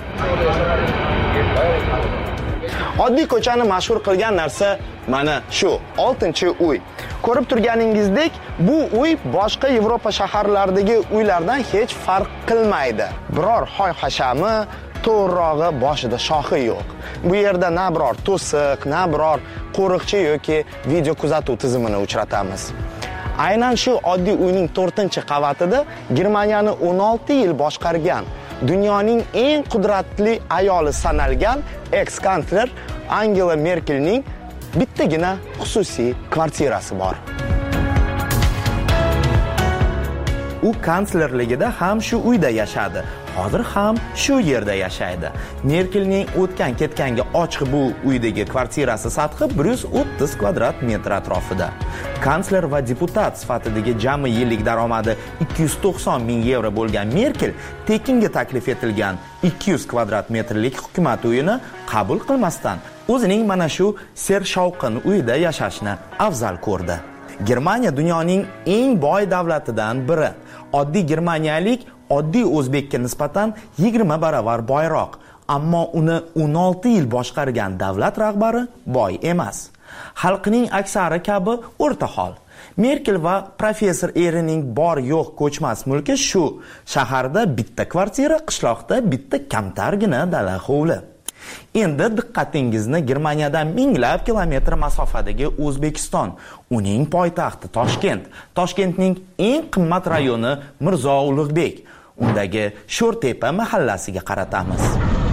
Oddiy ko'chani mashhur qilgan narsa mana shu 6-uy. Ko'rib turganingizdek, bu uy boshqa Yevropa shaharlaridagi uylardan hech farq qilmaydi. Biror hoy-hashami, to'g'rirog'i boshida shoxi yo'q. Bu yerda na biror to'siq, na biror qo'riqchi yoki video kuzatuv tizimini uchratamiz. Aynan shu oddiy uyning 4-qavatida Germaniyani 16 yil boshqargan, dunyoning eng qudratli ayoli sanalgan eks-kansler Angela Merkelning bittagina xususiy kvartirasi bor. U kanslerligida ham shu uyda yashadi. hozir ham shu yerda yashaydi. Merkelning o'tgan ketganga ochiq bu uydagi kvartirasi sathi 130 kvadrat metr atrofida. Kansler va deputat sifatidagi jami yillik daromadi 290 ming yevro bo'lgan Merkel tekinga taklif etilgan 200 kvadrat metrlik hukumat uyini qabul qilmasdan o'zining mana shu sershovqin uyda yashashni afzal ko'rdi. Germaniya dunyoning eng boy davlatidan biri. Oddiy germaniyalik oddiy o'zbekka nisbatan 20 baravar boyroq, ammo uni 16 yil boshqargan davlat rahbari boy emas. Xalqining aksari kabi o'rta hol. Merkel va professor erining bor yo'q ko'chmas mulki shu. Shaharda bitta kvartira, qishloqda bitta kamtargina dala hovli. Endi diqqatingizni Germaniyadan minglab kilometr masofadagi O'zbekiston, uning poytaxti Toshkent, Toshkentning eng qimmat rayoni Mirzo Ulug'bek, undagi Sho'rtepa mahallasiga qaratamiz.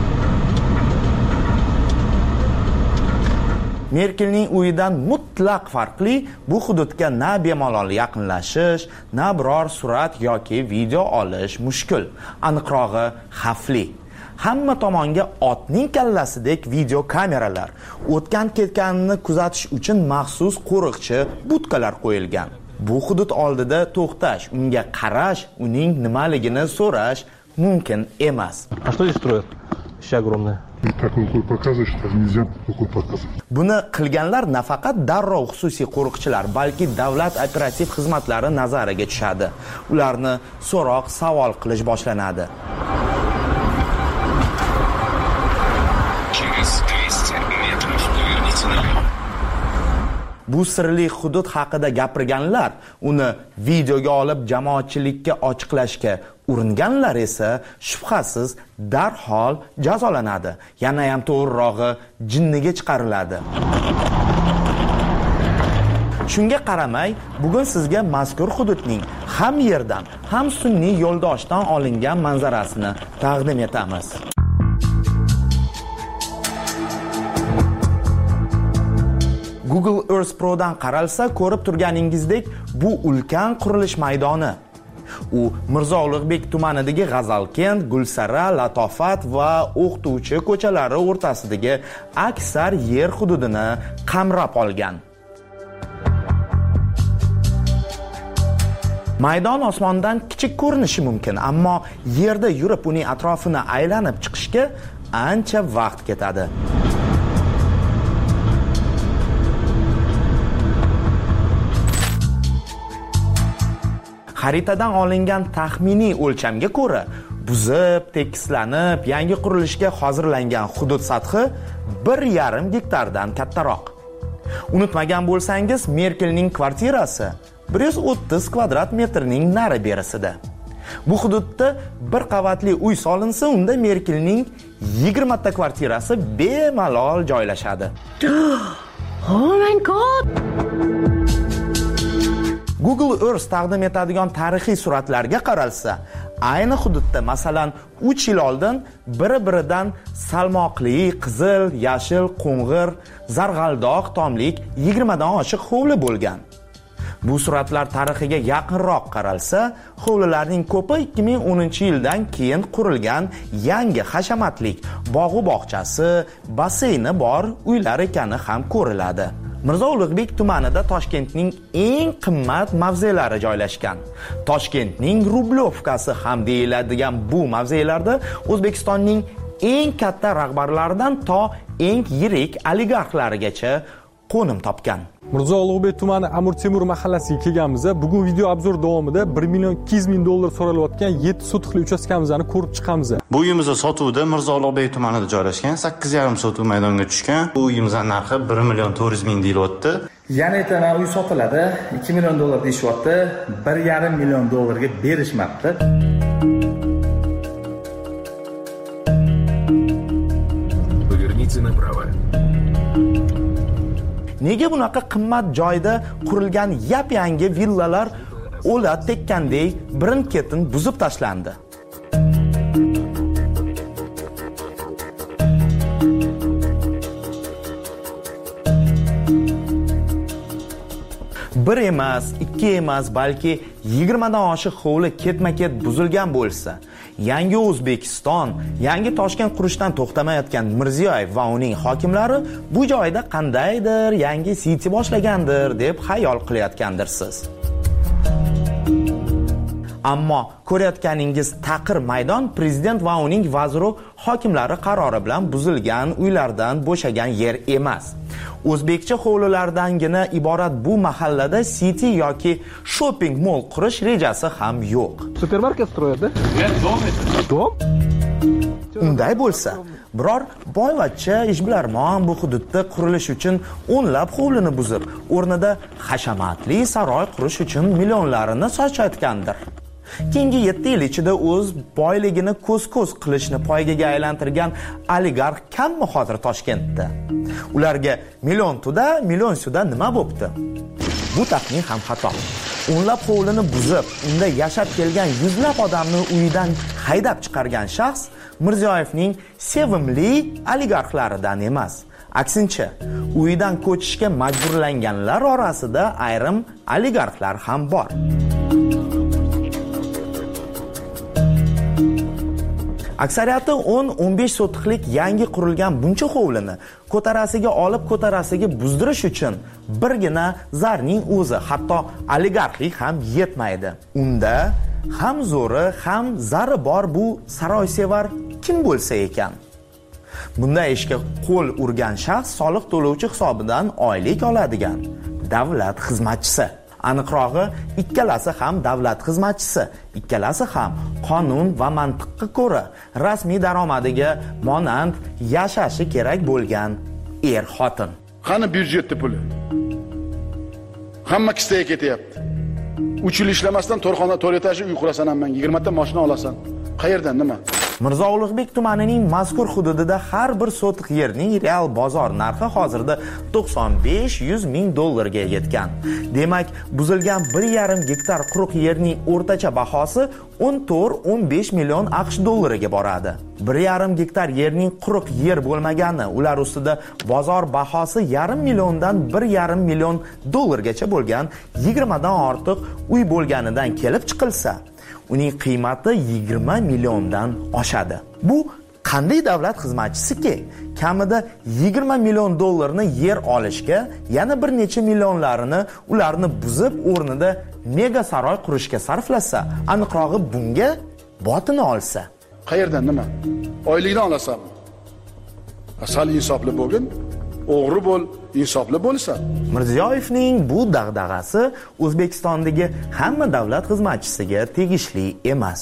Merkelning uyidan mutlaq farqli bu hududga na bemalol yaqinlashish, na biror surat yoki video olish mushkul, aniqrog'i xavfli. Hamma tomonga otning kallasidek video kameralar, o'tgan ketganini kuzatish uchun maxsus qo'riqchi budkalar qo'yilgan. Bu hudud oldida to'xtash, unga qarash, uning nimaligini so'rash mumkin emas. А что здесь строят? Вообще огромное. Так рукой показываешь, что нельзя рукой показывать. Buni qilganlar nafaqat darrov xususiy qo'riqchilar, balki davlat operativ xizmatlari nazariga tushadi. Ularni so'roq, savol qilish boshlanadi. Bu sirli hudud haqida gapirganlar, uni videoga olib jamoatchilikka ochiqlashga uringanlar esa shubhasiz darhol jazolanadi. Yana ham to'g'rirog'i jinniga chiqariladi. Shunga qaramay, bugun sizga mazkur hududning ham yerdan, ham sun'iy yo'ldoshdan olingan manzarasini taqdim etamiz. Google Earth Pro'dan qaralsa, ko'rib turganingizdek, bu ulkan qurilish maydoni. U Mirzo Ulug'bek tumanidagi G'azalkent, Gulsara, Latofat va O'qituvchi ko'chalari o'rtasidagi aksar yer hududini qamrab olgan. Maydon osmondan kichik ko'rinishi mumkin, ammo yerda yurib uning atrofini aylanib chiqishga ancha vaqt ketadi. Xaritadan olingan taxminiy o'lchamga ko'ra, buzib, tekislanib, yangi qurilishga hozirlangan hudud sathi 1,5 gektardan kattaroq. Unutmagan bo'lsangiz, Merkelning kvartirasi 130 kvadrat metrning nari berisida. Bu hududda bir qavatli uy solinsa, unda Merkelning 20 ta kvartirasi bemalol joylashadi. Oh my god! Google Earth taqdim etadigan tarixiy suratlarga qaralsa, ayni hududda masalan 3 yil oldin biri-biridan salmoqli, qizil, yashil, qo'ng'ir, zarg'aldoq tomlik 20 dan oshiq hovli bo'lgan. Bu suratlar tarixiga yaqinroq qaralsa, hovlilarning ko'pi 2010-yildan keyin qurilgan yangi hashamatlik bog'u bog'chasi, baseyni bor uylar ekani ham ko'riladi. Mirzo Ulug'bek tumanida Toshkentning eng qimmat mavzelari joylashgan. Toshkentning Rublyovkasi ham deyiladigan bu mavzelarda O'zbekistonning eng katta rahbarlaridan to eng yirik oligarxlarigacha qo'nim topgan. Mirzo Ulug'bek tumani Amir Temur mahallasiga kelganmiz. Bugun video obzor davomida 1,200,000 dollar so'ralayotgan 7 sotixli uchastkamizni ko'rib chiqamiz. Bu uyimizni sotuvda Mirzo Ulug'bek tumanida joylashgan 8,5 sotuv maydonga tushgan. Bu uyimizning narxi 1,400,000 deyilyapti. Yana aytaman, uy sotiladi, 2 million dollar deyishyapti, 1,5 million dollarga berishmabdi. Поверните направо. Nega bunaqa qimmat joyda qurilgan yap-yangi villalar o'la tekkandek birin-ketin buzib tashlandi? Bir emas, ikki emas, balki 20 dan oshiq hovli ketma-ket buzilgan bo'lsa, yangi O'zbekiston, yangi Toshkent qurishdan to'xtamayotgan Mirziyoyev va uning hokimlari bu joyda qandaydir yangi City boshlagandir deb xayol qilayotgandirsiz. Ammo ko'rayotganingiz taqir maydon prezident va uning vaziru hokimlari qarori bilan buzilgan uylardan bo'shagan yer emas. O'zbekcha hovlilardangina iborat bu mahallada City yoki shopping mall qurish rejasi ham yo'q. Supermarket stроят, да? Dom? Unday bo'lsa, biror boyvachcha ishbilarmon bu hududda qurilish uchun o'nlab hovlini buzib, o'rnida hashamatli saroy qurish uchun millionlarini sochayotgandir. Keyingi 7 yil ichida o'z boyligini ko'z-ko'z qilishni poygaga aylantirgan oligarx kammi hozir Toshkentda? Ularga million tuda, million suda nima bo'pti? Bu taxmin ham xato. O'nlab hovlini buzib, unda yashab kelgan yuzlab odamni uyidan haydab chiqargan shaxs Mirziyoyevning sevimli oligarxlaridan emas. Aksincha, uyidan ko'chishga majburlanganlar orasida ayrim oligarxlar ham bor. Aksariyati 10-15 sotixlik yangi qurilgan buncha hovlini ko'tarasiga olib ko'tarasiga buzdirish uchun birgina zarning o'zi, hatto oligarxlik ham yetmaydi. Unda ham zo'ri, ham zari bor bu saroysevar kim bo'lsa ekan? Bunday ishga qo'l urgan shaxs soliq to'lovchi hisobidan oylik oladigan davlat xizmatchisi. Aniqrog'i, ikkalasi ham davlat xizmatchisi, ikkalasi ham qonun va mantiqqa ko'ra rasmiy daromadiga monand yashashi kerak bo'lgan er-xotin. Qani byudjetda puli? Hamma kistaga ketyapti. 3 yil ishlamasdan to'rxona to'retashi uy qurasan, hamman 20 ta mashina olasan. Qayerdan nima? Mirzo Ulug'bek tumanining mazkur hududida har bir sotiq yerning real bozor narxi hozirda 95-100 ming dollarga yetgan. Demak, buzilgan 1,5 gektar quruq yerning o'rtacha bahosi 14-15 million AQSh dollariga boradi. 1,5 gektar yerning quruq yer bo'lmagani, ular ustida bozor bahosi 0,5 milliondan 1,5 million dollargacha bo'lgan 20 dan ortiq uy bo'lganidan kelib chiqilsa, uning qiymati 20 milliondan oshadi. Bu qanday davlat xizmatchisi-ki kamida 20 million dollarni yer olishga, yana bir necha millionlarini ularni buzib o'rnida mega saroy qurishga sarflasa, aniqrog'i bunga botini olsa. Qayerdan nima? Oylikdan olasanmi? Asal insofli bo'lgin, o'g'ri bo'l, insofli bo'lsa. Mirziyoyevning bu dag'dag'asi O'zbekistondagi hamma davlat xizmatchisiga tegishli emas.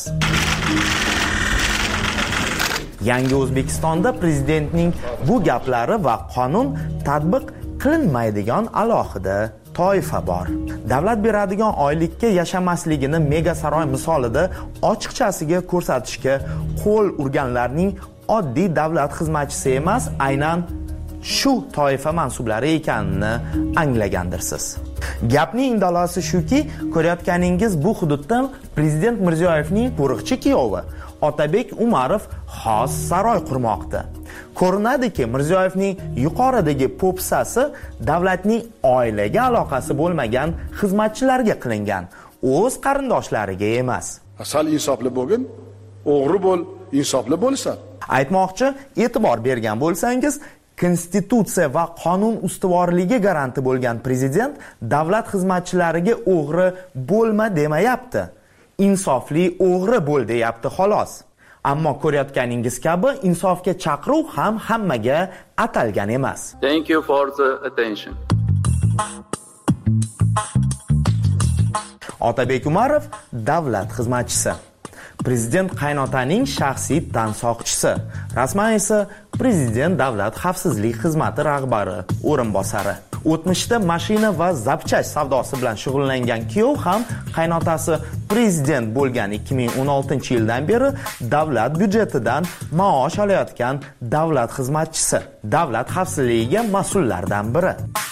Yangi O'zbekistonda prezidentning bu gaplari va qonun tatbiq qilinmaydigan alohida toifa bor. Davlat beradigan oylikka yashamasligini mega saroy misolida ochiqchasiga ko'rsatishga qo'l urganlarning oddiy davlat xizmatchisi emas, aynan shu toifa mansublari ekanini anglagandirsiz. Gapning indalosi shuki, ko'rayotganingiz bu hududda prezident Mirziyoyevning qo'riqchi kuyovi Otabek Umarov xos saroy qurmoqda. Ko'rinadiki, Mirziyoyevning yuqoridagi po'pisasi davlatning oilaga aloqasi bo'lmagan xizmatchilarga qilingan, o'z qarindoshlariga emas. Asal insofli bo'lgin, o'g'ri bo'l, insofli bo'lsa. Aytmoqchi, e'tibor bergan bo'lsangiz, Konstitutsiya va qonun ustuvorligi garanti bo'lgan prezident davlat xizmatchilariga o'g'ri bo'lma demayapti. Insofli o'g'ri bo'l deyapti xolos. Ammo ko'rayotganingiz kabi insofga chaqiruv ham hammaga atalgan emas. Thank you for the attention. Otabek Umarov davlat xizmatchisi. Prezident qaynotaning shaxsiy tansoqchisi. Rasman esa prezident davlat xavfsizlik xizmati rahbari o'rinbosari. O'tmishda mashina va zapchast savdosi bilan shug'ullangan kuyov ham qaynotasi prezident bo'lgan 2016-yildan beri davlat byudjetidan maosh olayotgan davlat xizmatchisi, davlat xavfsizligiga mas'ullardan biri.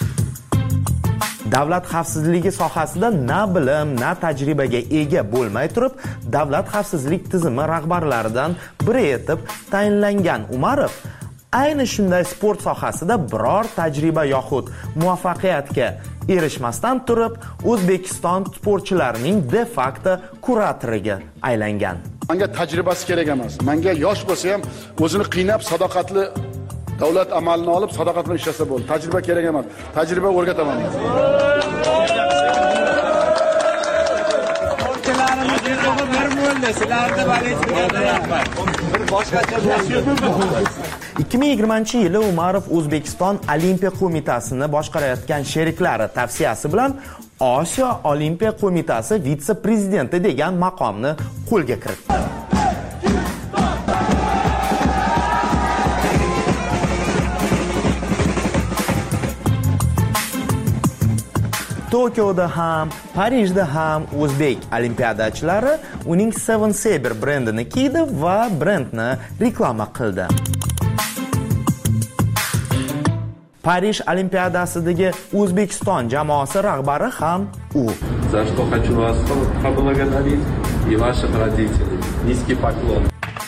Davlat xavfsizligi sohasida na bilim, na tajribaga ega bo'lmay turib, davlat xavfsizlik tizimi rahbarlaridan biri etib tayinlangan Umarov ayni shunday sport sohasida biror tajriba yoxud muvaffaqiyatga erishmasdan turib, O'zbekiston sportchilarining de facto kuratoriga aylangan. Menga tajribasi kerak emas. Menga yosh bo'lsa ham o'zini qiynab sadoqatli davlat amalini olib sadoqat bilan ishlasa bo'ldi. Tajriba kerak emas. Tajriba o'rgataman. Sizlarni 2020-yili Umarov O'zbekiston Olimpiya qo'mitasini boshqarayotgan sheriklari tavsiyasi bilan Osiyo Olimpiya qo'mitasi vitse-prezidenti degan maqomni qo'lga kiritdi. Tokioda ham, Parijda ham o'zbek olimpiadachilari uning Seven Saber brendini kiydi va brendni reklama qildi. Parij olimpiadasidagi O'zbekiston jamoasi rahbari ham u. За что хочу вас поблагодарить и ваших родителей. Низкий поклон.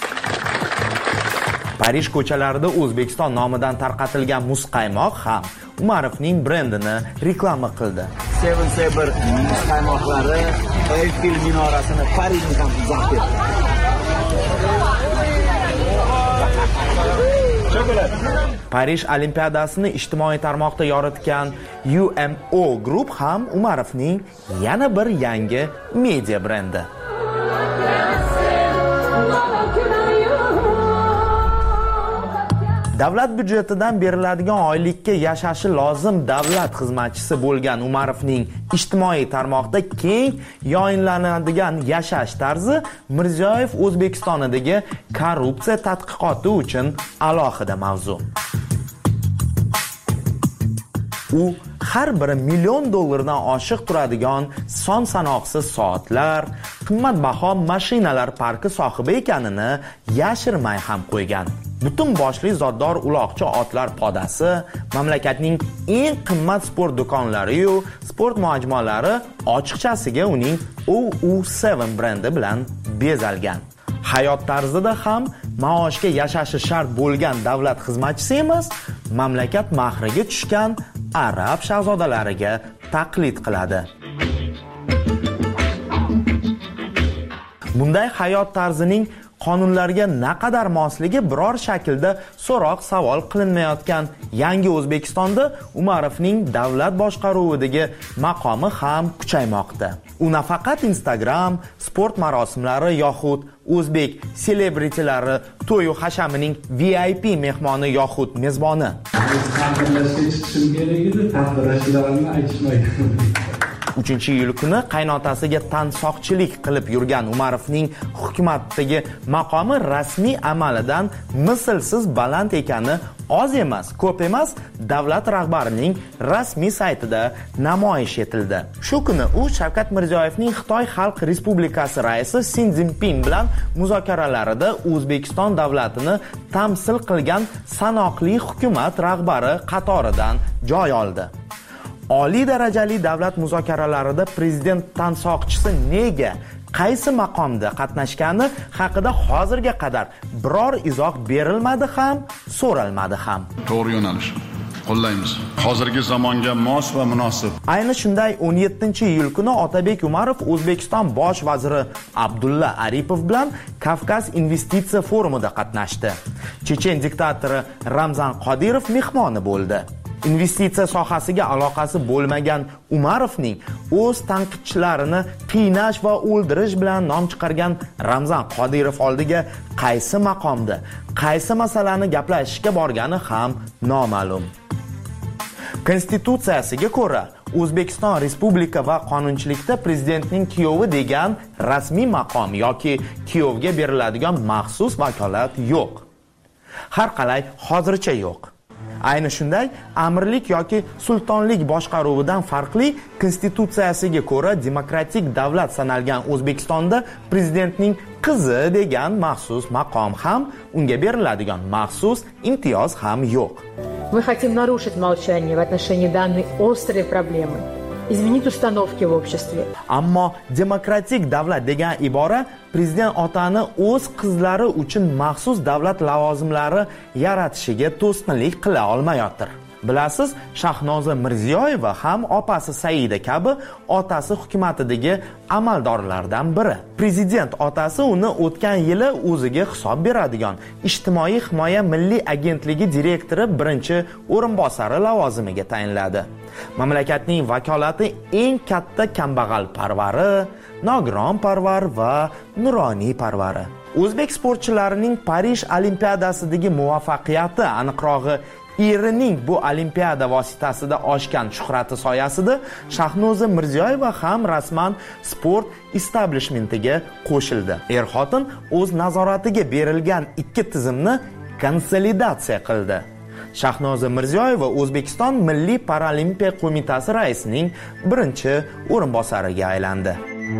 Parij ko'chalarida O'zbekiston nomidan tarqatilgan muzqaymoq ham Umarovning brendini reklama qildi. Seven Saber muzqaymoqlari Eyfel minorasini Parijga ham zabt etdi. Parij olimpiadasini ijtimoiy tarmoqda yoritgan UMO Group ham Umarovning yana bir yangi media brendi. Davlat byudjetidan beriladigan oylikka yashashi lozim davlat xizmatchisi bo'lgan Umarovning ijtimoiy tarmoqda keng yoyinlanadigan yashash tarzi Mirziyoyev O'zbekistonidagi korrupsiya tadqiqoti uchun alohida mavzu. U har biri $1,000,000 dan oshiq turadigan son sanoqsiz soatlar, qimmatbaho mashinalar parki sohibi ekanini yashirmay ham qo'ygan. Butun boshli zoddor uloqcha otlar podasi, mamlakatning eng qimmat sport do'konlari yu sport majmualari ochiqchasiga uning OU7 brendi bilan bezalgan. Hayot tarzida ham maoshga yashashi shart bo'lgan davlat xizmatchisi emas, mamlakat mahriga tushgan arab shahzodalariga taqlid qiladi. Bunday hayot tarzining qonunlarga naqadar mosligi biror shaklda so'roq savol qilinmayotgan yangi O'zbekistonda Umarovning davlat boshqaruvidagi maqomi ham kuchaymoqda. U nafaqat Instagram, sport marosimlari yoxud o'zbek selebritilari to'y hashamining VIP mehmoni yoxud mezboni. Taqdirlashga chiqishim kerak edi, taqdirlashlarni aytishmaydi. 3-iyul kuni qaynotasiga tansoqchilik qilib yurgan Umarovning hukumatdagi maqomi rasmiy amalidan mislsiz baland ekani oz emas, ko'p emas, davlat rahbarining rasmiy saytida namoyish etildi. Shu kuni u Shavkat Mirziyoyevning Xitoy Xalq Respublikasi raisi Si Szinpin bilan muzokaralarida O'zbekiston davlatini tamsil qilgan sanoqli hukumat rahbari qatoridan joy oldi. Oliy darajali davlat muzokaralarida prezident tansoqchisi nega, qaysi maqomda qatnashgani haqida hozirga qadar biror izoh berilmadi ham, so'ralmadi ham. To'g'ri yo'nalish. Qo'llaymiz. Hozirgi zamonga mos va munosib. Ayni shunday 17-iyul kuni Otabek Umarov O'zbekiston bosh vaziri Abdulla Aripov bilan Kavkaz investitsiya forumida qatnashdi. Chechen diktatori Ramzan Qodirov mehmoni bo'ldi. Investitsiya sohasiga aloqasi bo'lmagan Umarovning o'z tanqidchilarini qiynash va o'ldirish bilan nom chiqargan Ramzan Qodirov oldiga qaysi maqomda, qaysi masalani gaplashishga borgani ham noma'lum. Konstitutsiyasiga ko'ra, O'zbekiston Respublika va qonunchilikda prezidentning kuyovi degan rasmiy maqom yoki kuyovga beriladigan maxsus vakolat yo'q. Har qalay hozircha yo'q. Ayni shunday amirlik yoki sultonlik boshqaruvidan farqli konstitutsiyasiga ko'ra demokratik davlat sanalgan O'zbekistonda prezidentning qizi degan maxsus maqom ham, unga beriladigan maxsus imtiyoz ham yo'q. Мы хотим нарушить молчание в отношении данной острой проблемы. Изменить установки в обществе. Ammo demokratik davlat degan ibora prezident otani o'z qizlari uchun maxsus davlat lavozimlari yaratishiga to'sqinlik qila olmayotir. Bilasiz, Shahnoza Mirziyoyeva ham opasi Saida kabi otasi hukumatidagi amaldorlardan biri. Prezident otasi uni o'tgan yili o'ziga hisob beradigan Ijtimoiy himoya milliy agentligi direktori birinchi o'rinbosari lavozimiga tayinladi. Mamlakatning vakolati eng katta kambag'al parvari, nogiron parvar va nuroniy parvari. O'zbek sportchilarining Parij olimpiadasidagi muvaffaqiyati, aniqrog'i erining bu olimpiada vositasida oshgan shuhrati soyasida Shahnoza Mirziyoyeva ham rasman sport establishmentiga qo'shildi. Er-xotin o'z nazoratiga berilgan ikki tizimni konsolidatsiya qildi. Shahnoza Mirziyoyeva O'zbekiston Milliy paralimpiya qo'mitasi raisining birinchi o'rinbosariga aylandi.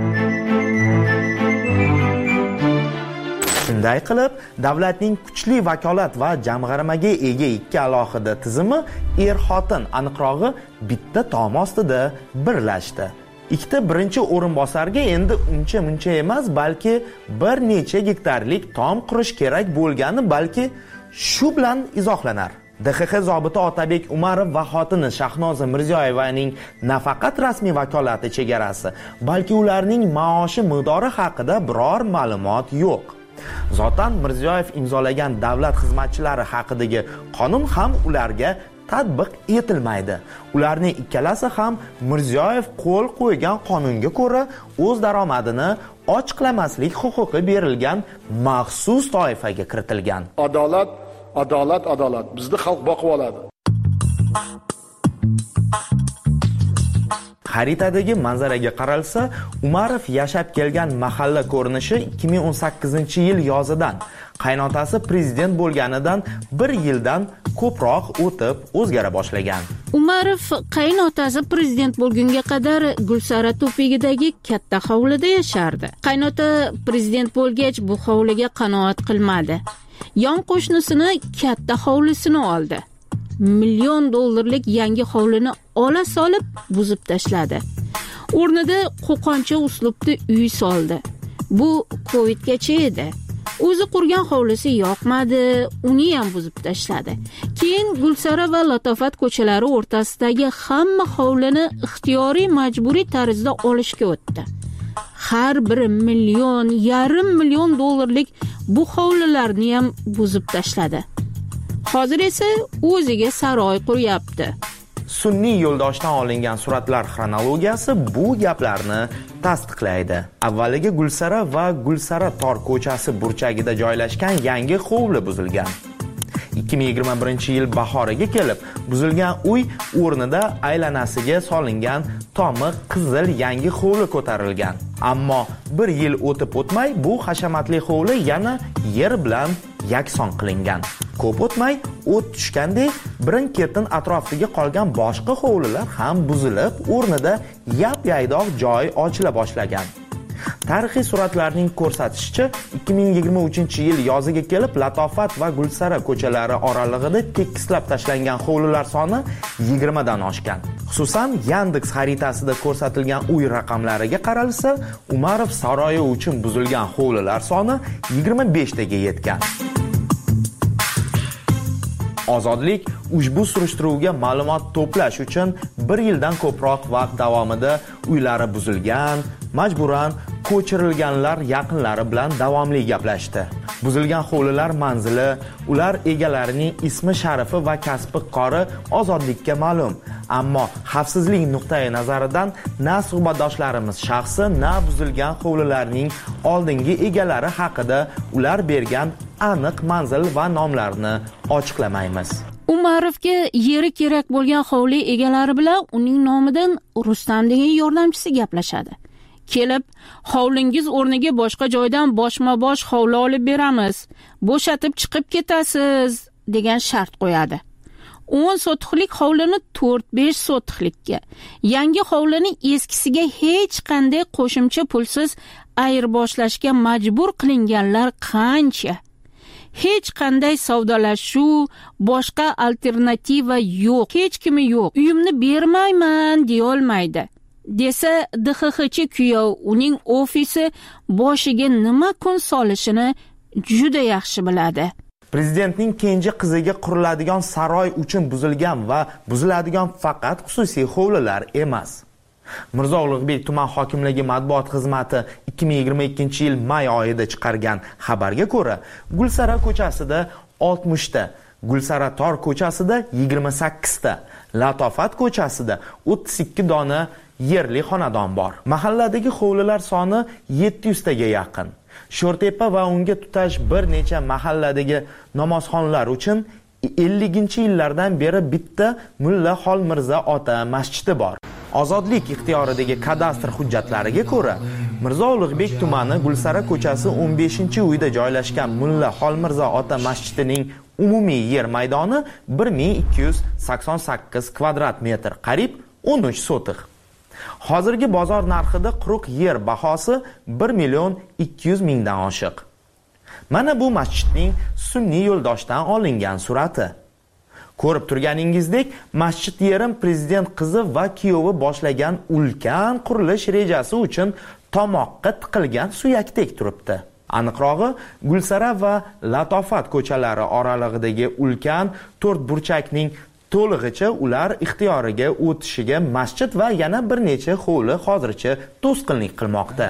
Shunday qilib, davlatning kuchli vakolat va jamg'armaga ega ikki alohida tizimi er-xotin, aniqrog'i bitta tom ostida birlashdi. Ikkita birinchi o'rinbosarga endi uncha-muncha emas, balki bir necha gektarlik tom qurish kerak bo'lgani balki shu bilan izohlanar. DXX zobiti Otabek Umarov va xotini Shahnoza Mirziyoyevaning nafaqat rasmiy vakolati chegarasi, balki ularning maoshi miqdori haqida biror ma'lumot yo'q. Zotan Mirziyoyev imzolagan davlat xizmatchilari haqidagi qonun ham ularga tatbiq etilmaydi. Ularning ikkalasi ham Mirziyoyev qo'l qo'ygan qonunga ko'ra o'z daromadini ochiqlamaslik huquqi berilgan maxsus toifaga kiritilgan. Adolat. Bizni xalq boqib oladi. Xaritadagi manzaraga qaralsa, Umarov yashab kelgan mahalla ko'rinishi 2018-yil yozidan, qaynotasi prezident bo'lganidan 1 yildan ko'proq o'tib o'zgara boshlagan. Umarov qaynotasi prezident bo'lgunga qadar Gulsara to'pigidagi katta hovlida yashardi. Qaynota prezident bo'lgach bu hovliga qanoat qilmadi. Yon qo'shnisini katta hovlisini oldi. $1 million yangi hovlini ola solib buzib tashladi. O'rnida qo'qoncha uslubda uy soldi. Bu Covidgacha edi. O'zi qurgan hovlisi yoqmadi, uni ham buzib tashladi. Keyin Gulsara va Latofat ko'chalari o'rtasidagi hamma hovlini ixtiyoriy majburiy tarzda olishga o'tdi. Har biri $1.5 million bu hovlilarni ham buzib tashladi. Hozir esa o'ziga saroy quryapti. Sunniy yo'ldoshdan olingan suratlar xronologiyasi bu gaplarni tasdiqlaydi. Avvaliga Gulsara va Gulsara tor ko'chasi burchagida joylashgan yangi hovli buzilgan. 2021-yil bahoriga kelib, buzilgan uy o'rnida aylanasiga solingan tomi qizil yangi hovli ko'tarilgan. Ammo 1 yil o'tib o'tmay bu hashamatli hovli yana yer bilan yakson qilingan. Ko'p o'tmay o't tushgandek birin-ketin atrofdagi qolgan boshqa hovlilar ham buzilib, o'rnida yap-yaydoq joy ochila boshlagan. Tarixiy suratlarning ko'rsatishicha 2023-yil yoziga kelib Latofat va Gulsara ko'chalari oralig'ida tekislab tashlangan hovlilar soni 20 dan oshgan. Xususan, Yandex xaritasida ko'rsatilgan uy raqamlariga qaralsa, Umarov saroyi uchun buzilgan hovlilar soni 25 taga yetgan. Ozodlik ushbu surishtiruvga ma'lumot to'plash uchun 1 yildan ko'proq vaqt davomida uylari buzilgan, majburan ko'chirilganlar yaqinlari bilan davomli gaplashdi. Buzilgan hovlilar manzili, ular egalarining ismi sharifi va kasbi qori Ozodlikka ma'lum. Ammo xavfsizlik nuqtai nazaridan na suhbatdoshlarimiz shaxsi, na buzilgan hovlilarning oldingi egalari haqida ular bergan aniq manzil va nomlarini ochiqlamaymiz. Umarovga yeri kerak bo'lgan hovli egalari bilan uning nomidan Rustam degan yordamchisi gaplashadi. Kelib, hovlingiz o'rniga boshqa joydan boshma-bosh hovli olib beramiz. Bo'shatib chiqib ketasiz degan shart qo'yadi. 10 sotixlik hovlini 4-5 sotixlikka, yangi hovlini eskisiga hech qanday qo'shimcha pulsiz ayirboshlashga majbur qilinganlar qancha? Hech qanday savdolashuv, boshqa alternativa yo'q, hech kimi yo'q. Uyimni bermayman deya olmaydi. Desa DXXchi kuyov uning ofisi boshiga nima kun solishini juda yaxshi biladi. Prezidentning kenja qiziga quriladigan saroy uchun buzilgan va buziladigan faqat xususiy hovlilar emas. Mirzo Ulug'bek tuman hokimligi matbuot xizmati 2022-yil may oyida chiqargan xabarga ko'ra, Gulsara ko'chasida 60 ta, Gulsara tor ko'chasida 28 ta, Latofat ko'chasida 32 dona yerli xonadon bor. Mahalladagi hovlilar soni 700 taga yaqin. Sho'rtepa va unga tutash bir necha mahalladagi namozxonlar uchun 50-yillardan beri bitta Mulla Xolmirzo ota masjidi bor. Ozodlik ixtiyoridagi kadastr hujjatlariga ko'ra, Mirzo Ulug'bek tumani Gulsara ko'chasi 15-uyda joylashgan Mulla Xolmirzo ota masjidining umumiy yer maydoni 1288 kvadrat metr, qariyb 13 sotix. Hozirgi bozor narxida quruq yer bahosi 1.200.000 dan oshiq. Mana bu masjidning sunniy yo'ldoshdan olingan surati. Ko'rib turganingizdek, masjid yerim prezident qizi va kuyovi boshlagan ulkan qurilish rejasi uchun tomoqqa tiqilgan suyakdek turibdi. Aniqrog'i, Gulsara va Latofat ko'chalari oralig'idagi ulkan 4 burchakning to'lig'icha ular ixtiyoriga o'tishiga masjid va yana bir necha hovli hozircha to'sqinlik qilmoqda.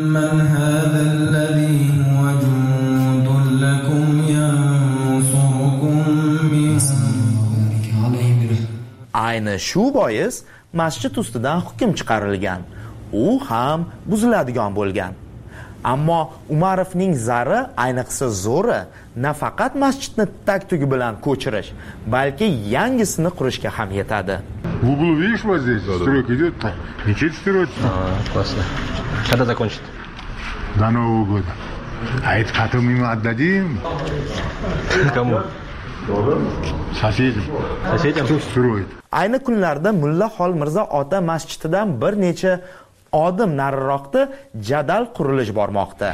Ayni shu bois masjid ustidan hukm chiqarilgan. U ham buziladigan bo'lgan. Ammo Umarovning zari, ayniqsa zo'ri, nafaqat masjidni tag-tugi bilan ko'chirish, balki yangisini qurishga ham yetadi. В углу видишь, вот здесь стройка идет, мечеть строится. Классно. Когда закончит? До Нового года. А это потом ему отдадим. Кому? Соседям. Соседям? Кто строит? Ayni kunlarda Mulla Xolmirzo ota masjididan bir necha odim nariroqda jadal qurilish bormoqda.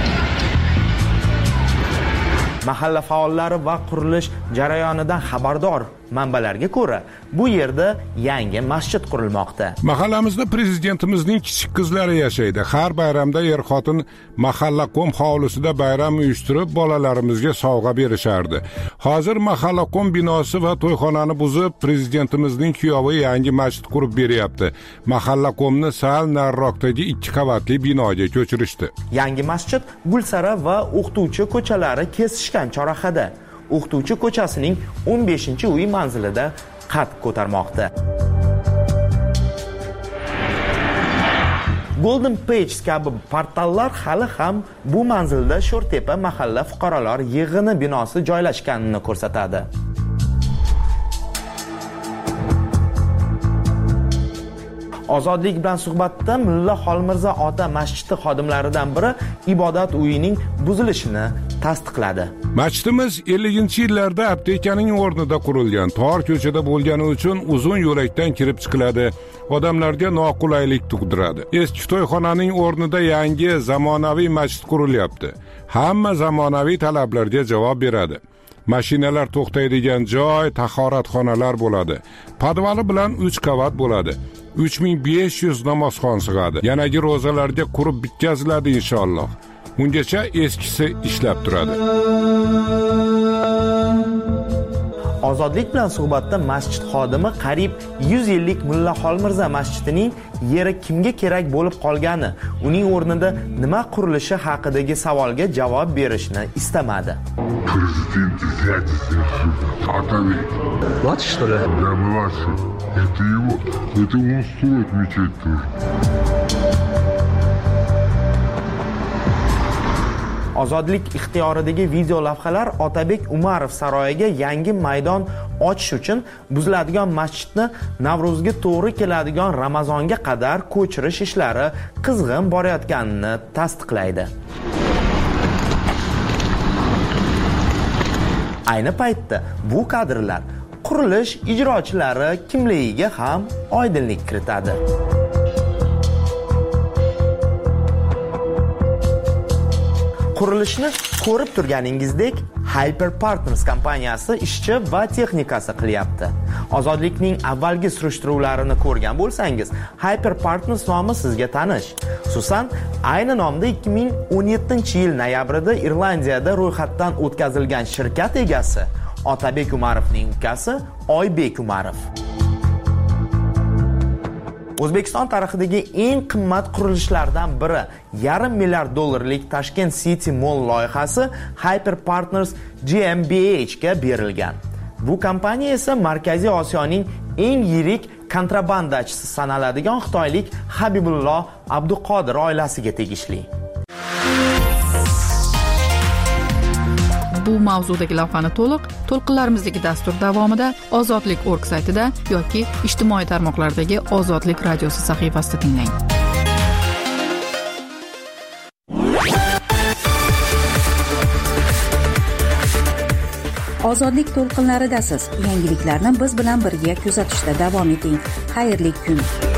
Mahalla faollari va qurilish jarayonidan xabardor manbalarga ko'ra, bu yerda yangi masjid qurilmoqda. Mahallamizda prezidentimizning kichik qizlari yashaydi. Har bayramda er-xotin mahalla qom hovlisida bayram uyushtirib, bolalarimizga sovg'a berishardi. Hozir mahalla qom binosi va to'yxonani buzib, prezidentimizning kuyovi yangi masjid qurib beryapti. Mahalla qomni sal nariroqdagi 2 qavatli binoga ko'chirishdi. Yangi masjid Gulsara va O'qituvchi ko'chalari kesishgan chorrahada. O'qituvchi ko'chasining 15-uy manzilida qad ko'tarmoqda. Golden Page kabi portallar hali ham bu manzilda Sho'rtepa mahalla fuqarolar yig'ini binosi joylashganini ko'rsatadi. Ozodlik bilan suhbatda Mulla Xolmirzo ota masjidi xodimlaridan biri ibodat uyining buzilishini tasdiqladi. Masjidimiz 50-yillarda aptekaning o'rnida qurilgan, tor ko'chada bo'lgani uchun uzun yo'lakdan kirib chiqiladi. Odamlarga noqulaylik tug'diradi. Eski to'yxonaning o'rnida yangi zamonaviy masjid qurilyapti. Hamma zamonaviy talablarga javob beradi. Mashinalar to'xtaydigan joy, tahoratxonalar bo'ladi. Podvali bilan 3 qavat bo'ladi. 3500 namozxon sig'adi. Yanagi ro'zalarga qurib bitkaziladi inshaalloh. Ungacha eskisi ishlab turadi. Ozodlik bilan suhbatda masjid xodimi qariyb 100 yillik Mulla Xolmirzo masjidining yeri kimga kerak bo'lib qolgani, uning o'rnida nima qurilishi haqidagi savolga javob berishni istamadi. Президент взять Атабек. Младший, что ли? Да, младший. Это его. Это он строит мечеть тоже. Ozodlik ixtiyoridagi video lavhalar Otabek Umarov saroyiga yangi maydon ochish uchun buziladigan masjidni Navro'zga to'g'ri keladigan Ramazonga qadar ko'chirish ishlari qizg'in borayotganini tasdiqlaydi. Ayni paytda bu kadrlar qurilish ijrochilari kimligiga ham oydinlik kiritadi. Qurilishni ko'rib turganingizdek Hyper Partners kompaniyasi ishchi va texnikasi qilyapti. Ozodlikning avvalgi surishtiruvlarini ko'rgan bo'lsangiz, Hyper Partners nomi sizga tanish. Xususan, ayni nomda 2017-yil noyabrida Irlandiyada ro'yxatdan o'tkazilgan shirkat egasi Otabek Umarovning ukasi Oybek Umarov. O'zbekiston tarixidagi eng qimmat qurilishlardan biri $500 million Tashkent City Mall loyihasi Hyper Partners GmbH ga berilgan. Bu kompaniya esa Markaziy Osiyoning eng yirik kontrabandachisi sanaladigan xitoylik Habibullo Abduqodir oilasiga tegishli. Bu mavzudagi lavhani to'lqinlarimizdagi dastur davomida Ozodlik.org saytida yoki ijtimoiy tarmoqlardagi Ozodlik radiosi sahifasida tinglang. Ozodlik to'lqinlaridasiz. Yangiliklarni biz bilan birga kuzatishda davom eting. Xayrli kun.